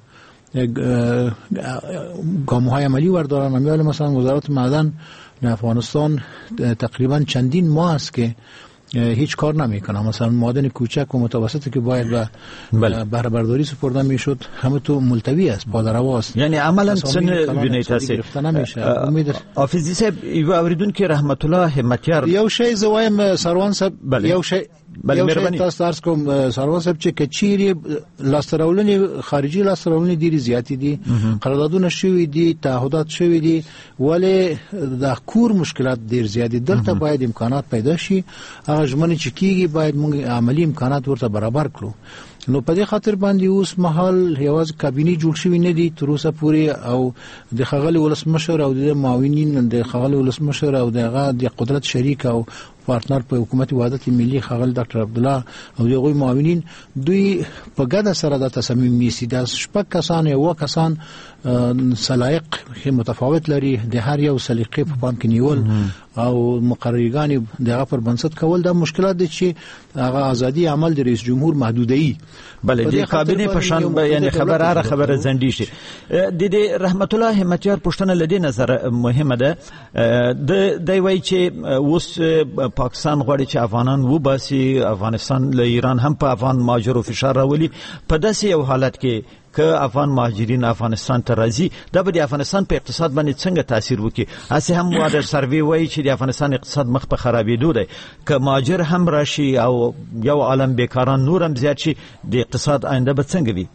گام‌های عملی وردارن. امیال مثلا وزارت معدن در افغانستان تقریبا چندین ماه است که هیچ کار نمیکنه. مثلا معدن کوچک و متوسطی که باید به بهره برداری سپرده میشد همه تو ملتوی است، پادرواست. یعنی عملا څنګه ویني تاسو گرفته نمیشه. امید حافظی صاحب یو اوریدون کې رحمت الله همتیار یو شی زوایم سروان صاحب یو شی بله مهرباني تاسو درس کوم سروان صاحب چې کچيري لاستراولنی خارجي لاستراولنی ډیری زیات دي، قراردادونه شوي دي، تعهدات شوي دي، ولی د کور مشکلات ډیر زیات دي. دلته باید امکانات پیدا شي. هغه ژمنې چې کیږي باید موږ عملی امکانات ورته برابر کړو. نو په دې خاطر باندې اوس مهال یوازې کابینه جوړ شوی نه دي تر اوسه پورې، او د خغل ولسمشر او د معاونین د خغل ولسمشر او دغه د قدرت شریک او پارتنر په حکومت وحدت ملي خغل ډاکټر عبدالله او دغه معاونین دوی په ګډه سره د تصمیم نیسي. د شپږ کسان یو کسان سلایق متفاوت لري، د هر یو سلیقې په پام کې نیول او مقرریګان دغه پر بنسټ کول د مشکلات دي چې هغه ازادي عمل د رئیس جمهور محدودي. بله د کابینه په شان یعنی خبره را خبره زندي شي. د دې رحمت الله همتیار پښتنه لدی نظر مهمه ده. د دوی وایي چې اوس پاکستان غواړي چې افغانان وباسي، افغانستان له ایران هم په افغان مهاجرو فشار راولي. په داسې یو حالت کې که افغان مهاجرین افغانستان ته راځي دا به د افغانستان په اقتصاد باندې څنګه تاثیر وکړي؟ اسې هم واده سروي وایي چې د افغانستان اقتصاد مخ په خرابېدو دی. که مهاجر هم راشي او یو عالم بیکاران نور هم زیات شي د اقتصاد آینده به څنګه وي؟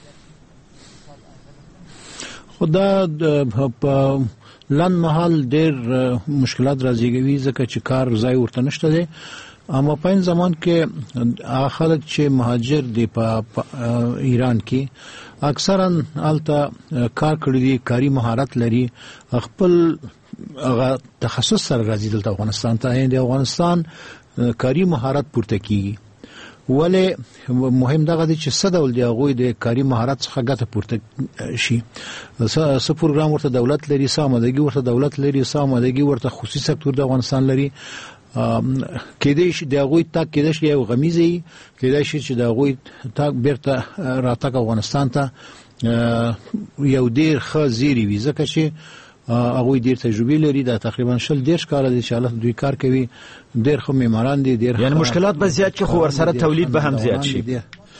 خدا په لن محل ډېر مشکلات راځي ځکه چې کار ځای ورته نشته دی. اما په این زمان کې خلک چې مهاجر دي په ایران کې اکثرا الته کار کړی دي، کاری مهارت لري، خپل تخصص سره راځي دلته افغانستان ته. د افغانستان کاری مهارت پورته کیږي، ولی مهم دغه دي چې څه ډول دی هغوی د کاری مهارت څخه ګټه پورته شي. څه پروګرام ورته دولت لري، څه آمادګي ورته دولت لري، څه آمادګي ورته خصوصي سکتور د افغانستان لري. کېدای شي د هغوی تاک کېدای شي یو غمیزي، کېدای شي چې د هغوی تاک بیرته راتګ افغانستان ته یو ډېر ښه زیری وي، ځکه چې هغوی ډېر تجربه لري. دا تقریبا شل دېرش کاله دي چې هلته دوی کار کوي، ډېر ښه معماران دي، ډېر یعنی مشکلات به زیات شي خو ورسره تولید به هم زیات شي.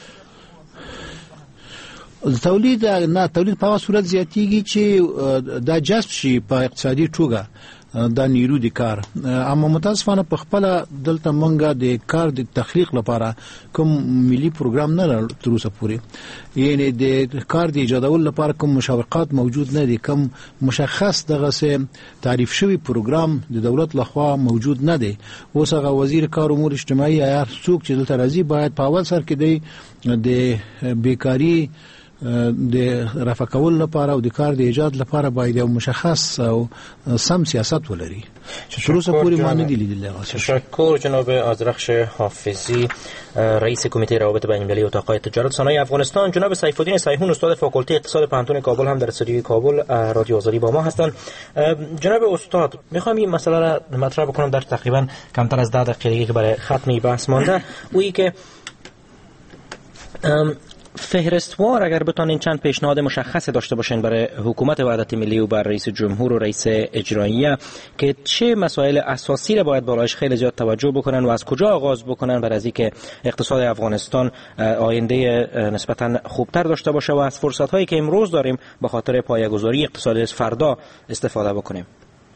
تولید نه تولید په صورت زیاتیږي چې دا جذب شي په اقتصادي توګه دا نیرو د کار. اما متاسفانه په خپل دلته مونږه د کار د تخلیق لپاره کوم ملي پروګرام نه لرو تر اوسه پورې. یعنی د کار د ایجادول لپاره کوم مشوقات موجود نه دي، کوم مشخص دغه سه تعریف شوی پروګرام د دولت لخوا موجود نه دی. اوس هغه وزیر کار امور اجتماعي یا څوک چې دلته راځي باید په اول سر کې دی د بیکاری د رفع کول لپاره او د کار د ایجاد لپاره باید یو مشخص او سم سیاست ولري. شروع پوری معنی دی لیدل. تشکر جناب آذرخش حافظی، رئیس کمیته روابط بین المللی اتاق تجارت صنایع افغانستان. جناب سیف الدین صیحون استاد فاکولته اقتصاد پانتون کابل هم در استودیوی کابل رادیو آزادی با ما هستند. جناب استاد میخوام این مسئله را مطرح بکنم در تقریبا کمتر از ده دقیقه که برای ختم بحث مانده، وی که فهرستوار اگر بتونین چند پیشنهاد مشخص داشته باشین برای حکومت وحدت ملی و بر رئیس جمهور و رئیس اجراییه که چه مسائل اساسی را باید بالایش خیلی زیاد توجه بکنن و از کجا آغاز بکنن برای از اینکه اقتصاد افغانستان آینده نسبتا خوبتر داشته باشه و از فرصت‌هایی که امروز داریم به خاطر پایه‌گذاری اقتصاد از فردا استفاده بکنیم.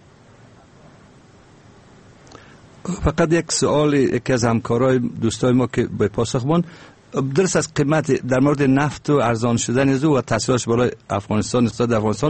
فقط یک سوال یکی از همکارای دوستای ما که به پاسخمون درست از قیمت در مورد نفت و ارزان شدن از و تاثیرش برای افغانستان اقتصاد افغانستان،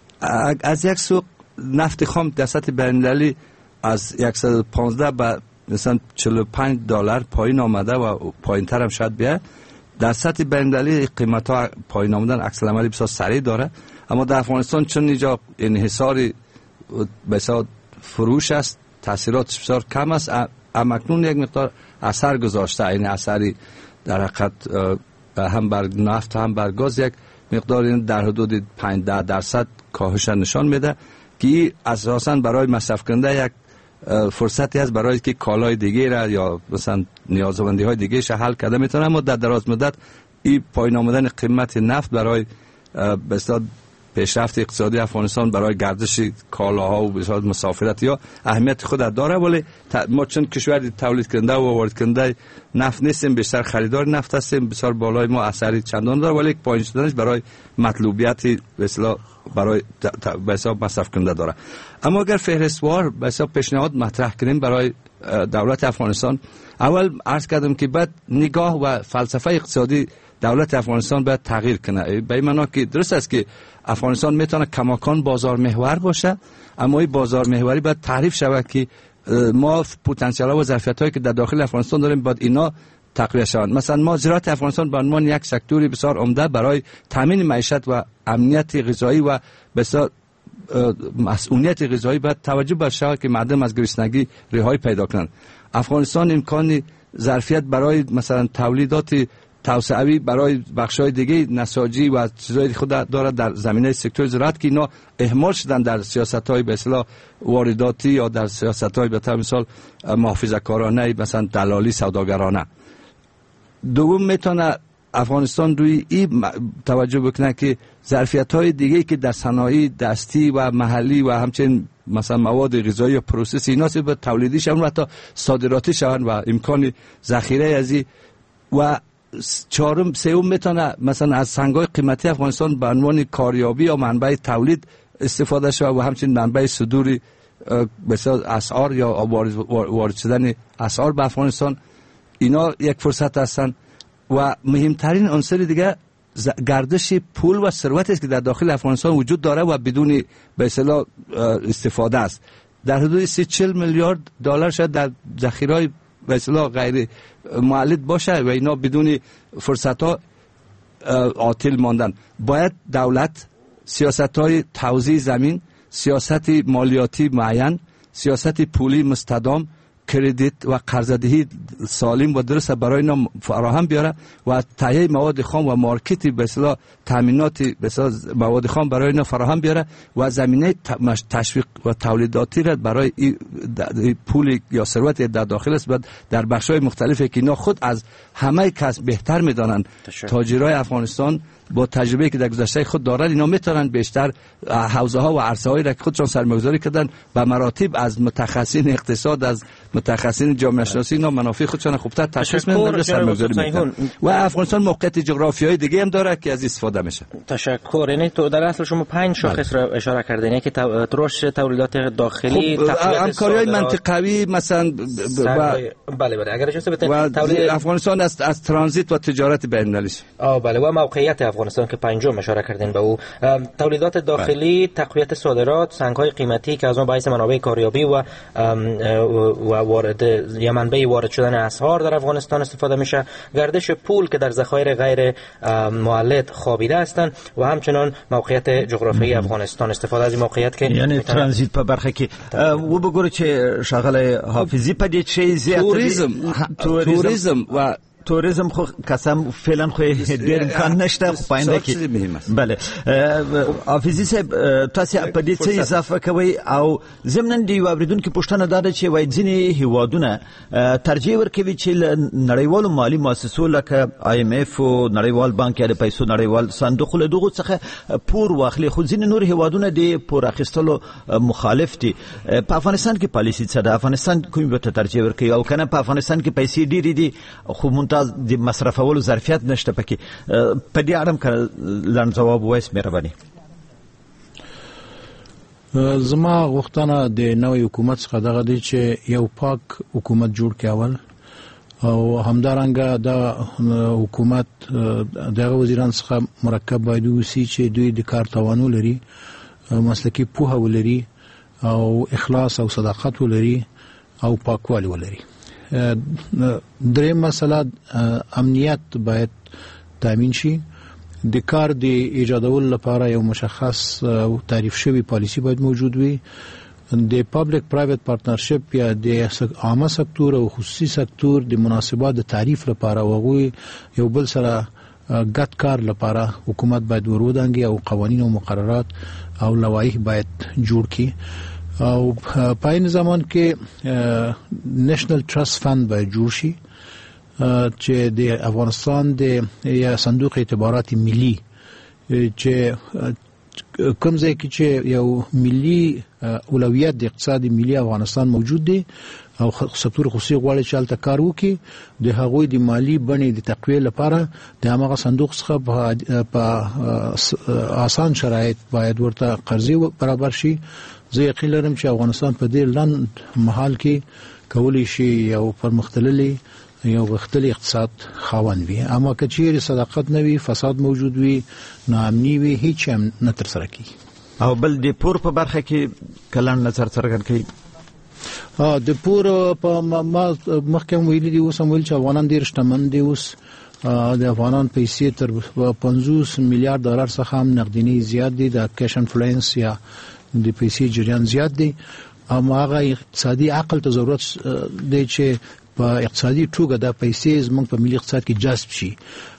از یک سو نفت خام در سطح بین‌المللی از صد و پانزده به مثلا چهل و پنج دلار پایین آمده و پایین‌تر هم شاید بیاد. در سطح بین‌المللی قیمت‌ها پایین آمدن عکس العملی بسیار سریع داره، اما در افغانستان چون اینجا انحصاری بسیار فروش است، تاثیرات بسیار کم است. امکنون یک مقدار اثر گذاشته، این اثری در حقیقت هم بر نفت هم بر گاز یک مقدار در حدود پنج درصد کاهش نشان میده که اساساً برای مصرف کننده یک فرصتی است برای که کالای دیگه را یا مثلا نیازمندی های دیگه ش حل کرده میتونه، اما در دراز مدت این پایین آمدن قیمت نفت برای بسیار پیشرفت اقتصادی افغانستان برای گردش کالاها و بسیار مسافرت یا اهمیت خود داره. ولی ما چون کشور تولید کننده و وارد کننده نفت نیستیم، بیشتر خریدار نفت هستیم، بسیار بالای ما اثری چندان داره، ولی پایین شدنش برای مطلوبیت بسیار برای بسیار مصرف کننده داره. اما اگر فهرستوار بسیار پیشنهاد مطرح کنیم برای دولت افغانستان، اول عرض کردم که بعد نگاه و فلسفه اقتصادی دولت افغانستان باید تغییر کنه. به این معنا که درست است که افغانستان میتونه کماکان بازار محور باشه، اما این بازار محوری باید تعریف شود که ما پتانسیل و ظرفیت‌هایی که در داخل افغانستان داریم باید اینا تقویت شوند. مثلا ما زراعت افغانستان به عنوان یک سکتوری بسیار عمده برای تامین معیشت و امنیت غذایی و بسیار مسئولیت غذایی باید توجه بر شود که مردم از گرسنگی رهایی پیدا کنند. افغانستان امکان ظرفیت برای مثلا تولیدات توسعه‌ای برای بخش‌های دیگه نساجی و چیزهای خود داره در زمینه سکتور زراعت که اینا اهمال شدن در سیاست‌های به اصطلاح وارداتی یا در سیاست‌های به طور مثال محافظه‌کارانه مثلا دلالی سوداگرانه. دوم میتونه افغانستان روی این توجه بکنه که ظرفیت‌های دیگه که در صنایع دستی و محلی و همچنین مثلا مواد غذایی و پروسس اینا به تولیدی شون و حتی صادراتی شون و امکان ذخیره از این و چهارم سوم میتونه مثلا از سنگ‌های قیمتی افغانستان به عنوان کاریابی یا منبع تولید استفاده شود و همچنین منبع صدور بسیار اسعار یا وارد شدن اسعار به افغانستان. اینا یک فرصت هستند و مهمترین عنصر دیگه گردش پول و ثروت است که در داخل افغانستان وجود داره و بدون به اصطلاح استفاده است. در حدود سی چهل میلیارد دلار شاید در ذخیره‌های به اصطلاح غیر معلد باشه و اینا بدون فرصت ها عاطل ماندن. باید دولت سیاست های توزیع زمین، سیاست مالیاتی معین، سیاست پولی مستدام، کردیت و قرض‌دهی سالم و درست برای اینا فراهم بیاره و تهیه مواد خام و مارکت به اصطلاح تامینات به اصطلاح مواد خام برای اینا فراهم بیاره و زمینه تشویق و تولیداتی را برای پول یا ثروت در داخل است در بخش‌های مختلفی که اینا خود از همه کس بهتر می‌دانند. تاجرای افغانستان با تجربه که در گذشته خود دارند اینا میتونن بیشتر حوزه ها و عرصه هایی را که خودشان سرمایه‌گذاری کردن به مراتب از متخصصین اقتصاد، از متخصصین جامعه شناسی اینا منافع خودشان خوبتر تشخیص میدن سرمایه‌گذاری میکنن و افغانستان موقعیت جغرافیایی دیگه هم داره که از استفاده میشه. تشکر. یعنی تو در اصل شما پنج شاخص را اشاره کردین که رشد تولیدات داخلی، همکاری‌های منطقوی مثلا بله بله اگر اجازه بدید تولید افغانستان از از ترانزیت و تجارت بین‌المللی آ بله و موقعیت افغانستان که پنجم اشاره کردین به او، تولیدات داخلی، تقویت صادرات، سنگ‌های قیمتی که از اون باعث منابع کاریابی و و وارد یا منبع وارد شدن اسعار در افغانستان استفاده میشه، گردش پول که در ذخایر غیر معلد خوابیده هستند و همچنین موقعیت جغرافیایی افغانستان، استفاده از این موقعیت که یعنی ترانزیت په برخه کې و بګورئ چې شاغله حافظي په دې چې زیات توریزم توریزم و توریسم خو قسم فعلا خو ډیر امکان نشته خو پاینده کې بله حافظي صاحب تاسو په دې څه اضافه کوي او زمنن دی اوریدونکو پوښتنه ده چې وای ځینې هیوادونه ترجیح ورکوي چې نړیوالو مالی مؤسسو لکه آی ایم اف او نړیوال بانک یا د پیسو نړیوال صندوق له دغه څخه پور واخلي خو ځینې نور هیوادونه د پور اخیستلو مخالف دي. په افغانستان کې پالیسي څه ده؟ افغانستان کوم ته ترجیح ورکوي او کنه په افغانستان کې پیسې ډېرې دي خو ممتاز د مصرفولو ظرفیت نشته پکې؟ په دې اړه کله لاندې جواب وایس مهرباني. زما غوښتنه د نوې حکومت څخه دغه دی چې یو پاک حکومت جوړ کړي اول او همدارنګه دا حکومت دغه وزیران څخه مرکب باید وسی چې دوی د کار توانو لري، مسلکی پوهه ولري او اخلاص او صداقت ولري او پاکوالی ولري. دریم مسله امنیت باید تامین شي. د کار د ایجادولو لپاره یو مشخص او تعریف شوی پالیسی باید موجود وي. د پابلیک پرایویت پارتنرشپ یا د عامه سکتور او خصوصي سکتور د مناسبات د تعریف لپاره وغوي یو بل سره ګډ کار لپاره حکومت باید ورودانګي او قوانین او مقررات او لوایح باید جوړ کړي او په این زمان کې نېشنل ټرست فند باید جوړ شي چې د افغانستان د یا صندوق اعتبارات ملي چې کوم ځای کې چې یو ملي اولویت د اقتصاد ملي افغانستان موجود دی او سکتور خصوصي غواړي چې الته کار وکړي د هغوی د مالی بڼې د تقویه لپاره د هغه صندوق څخه په آسان شرایط باید ورته قرضې برابر شي. زه یقین لرم چې افغانستان په دې لنډ مهال کې کولی شي یو پرمختللی یو غښتلی اقتصاد خاوند وي، اما که چیرې صداقت نه وي، فساد موجود وي، ناامني وي، هیڅ هم نه ترسره کیږي. او بل د پور په برخه کې کلان نظر څرګند کړي. ا د پور په ما مخکې ویلي دي اوس هم ویل چې افغانان ډیر شتمن دي. اوس د افغانان پیسې تر پنځوس میلیارډ ډالر څخه هم نقدینی زیات دي. د کیش انفلوئنس یا د پیسې جریان زیات دي، اما هغه اقتصادي عقل ته ضرورت دی چې په اقتصادي توګه د پیسې زموږ په ملي اقتصاد کې جذب شي.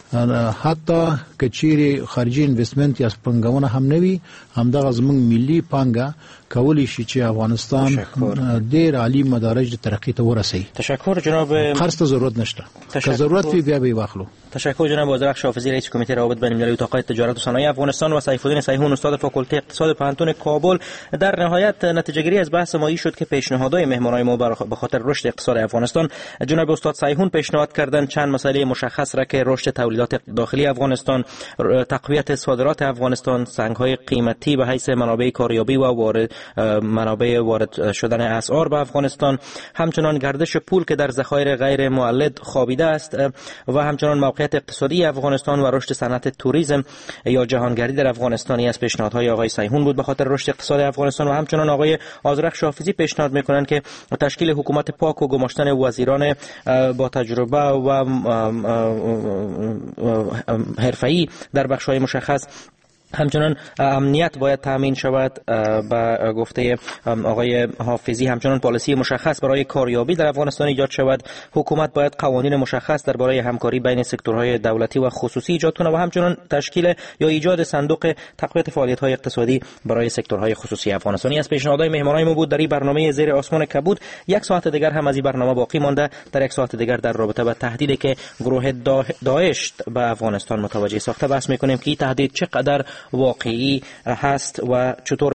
حتی کچيري خارجي انویسټمنت یا پنګونه هم نوي، همدغه زموږ ملي پانګه کولی شي چې افغانستان ډېر عالی مدارج د ترقی ته ورسوي. تشکر جناب. خرڅ ته ضرورت نشته، که ضرورت وي بیا به واخلو. تشکر جناب آذرخش حافظی، رئیس کمیته روابط بین المللی اتاق تجارت و صنایع افغانستان و سیف الدین صیهون استاد فاکولته اقتصاد پانتون کابل. در نهایت نتیجه گیری از بحث ما این شد که پیشنهادهای مهمانان ما به خاطر رشد اقتصاد افغانستان، جناب استاد صیهون پیشنهاد کردند چند مسئله مشخص را که رشد تولیدات داخلی افغانستان، تقویت صادرات افغانستان، سنگ‌های قیمتی به حیث منابع کاریابی و وارد منابع وارد شدن اسعار به افغانستان، همچنان گردش پول که در ذخایر غیر مولد خوابیده است و همچنان موقعیت اقتصادی افغانستان و رشد صنعت توریسم یا جهانگردی در افغانستانی از پیشنهادهای آقای صیهون بود به خاطر رشد اقتصاد افغانستان. و همچنان آقای آذرخش حافظی پیشنهاد میکنند که تشکیل حکومت پاک و گماشتن وزیران با تجربه و حرفه‌ای در بخش‌های مشخص، همچنان امنیت باید تامین شود. با گفته آقای حافظی همچنان پالیسی مشخص برای کاریابی در افغانستان ایجاد شود. حکومت باید قوانین مشخص درباره همکاری بین سکتورهای دولتی و خصوصی ایجاد کند و همچنان تشکیل یا ایجاد صندوق تقویت فعالیت‌های اقتصادی برای سکتورهای خصوصی افغانستانی از پیشنهادهای مهمانان ما بود در این برنامه زیر آسمان کبود. یک ساعت دیگر هم از این برنامه باقی مانده. در یک ساعت دیگر در رابطه با تهدیدی که گروه داعش به افغانستان متوجه ساخته بحث می‌کنیم که این تهدید چقدر واقعی هست و چطور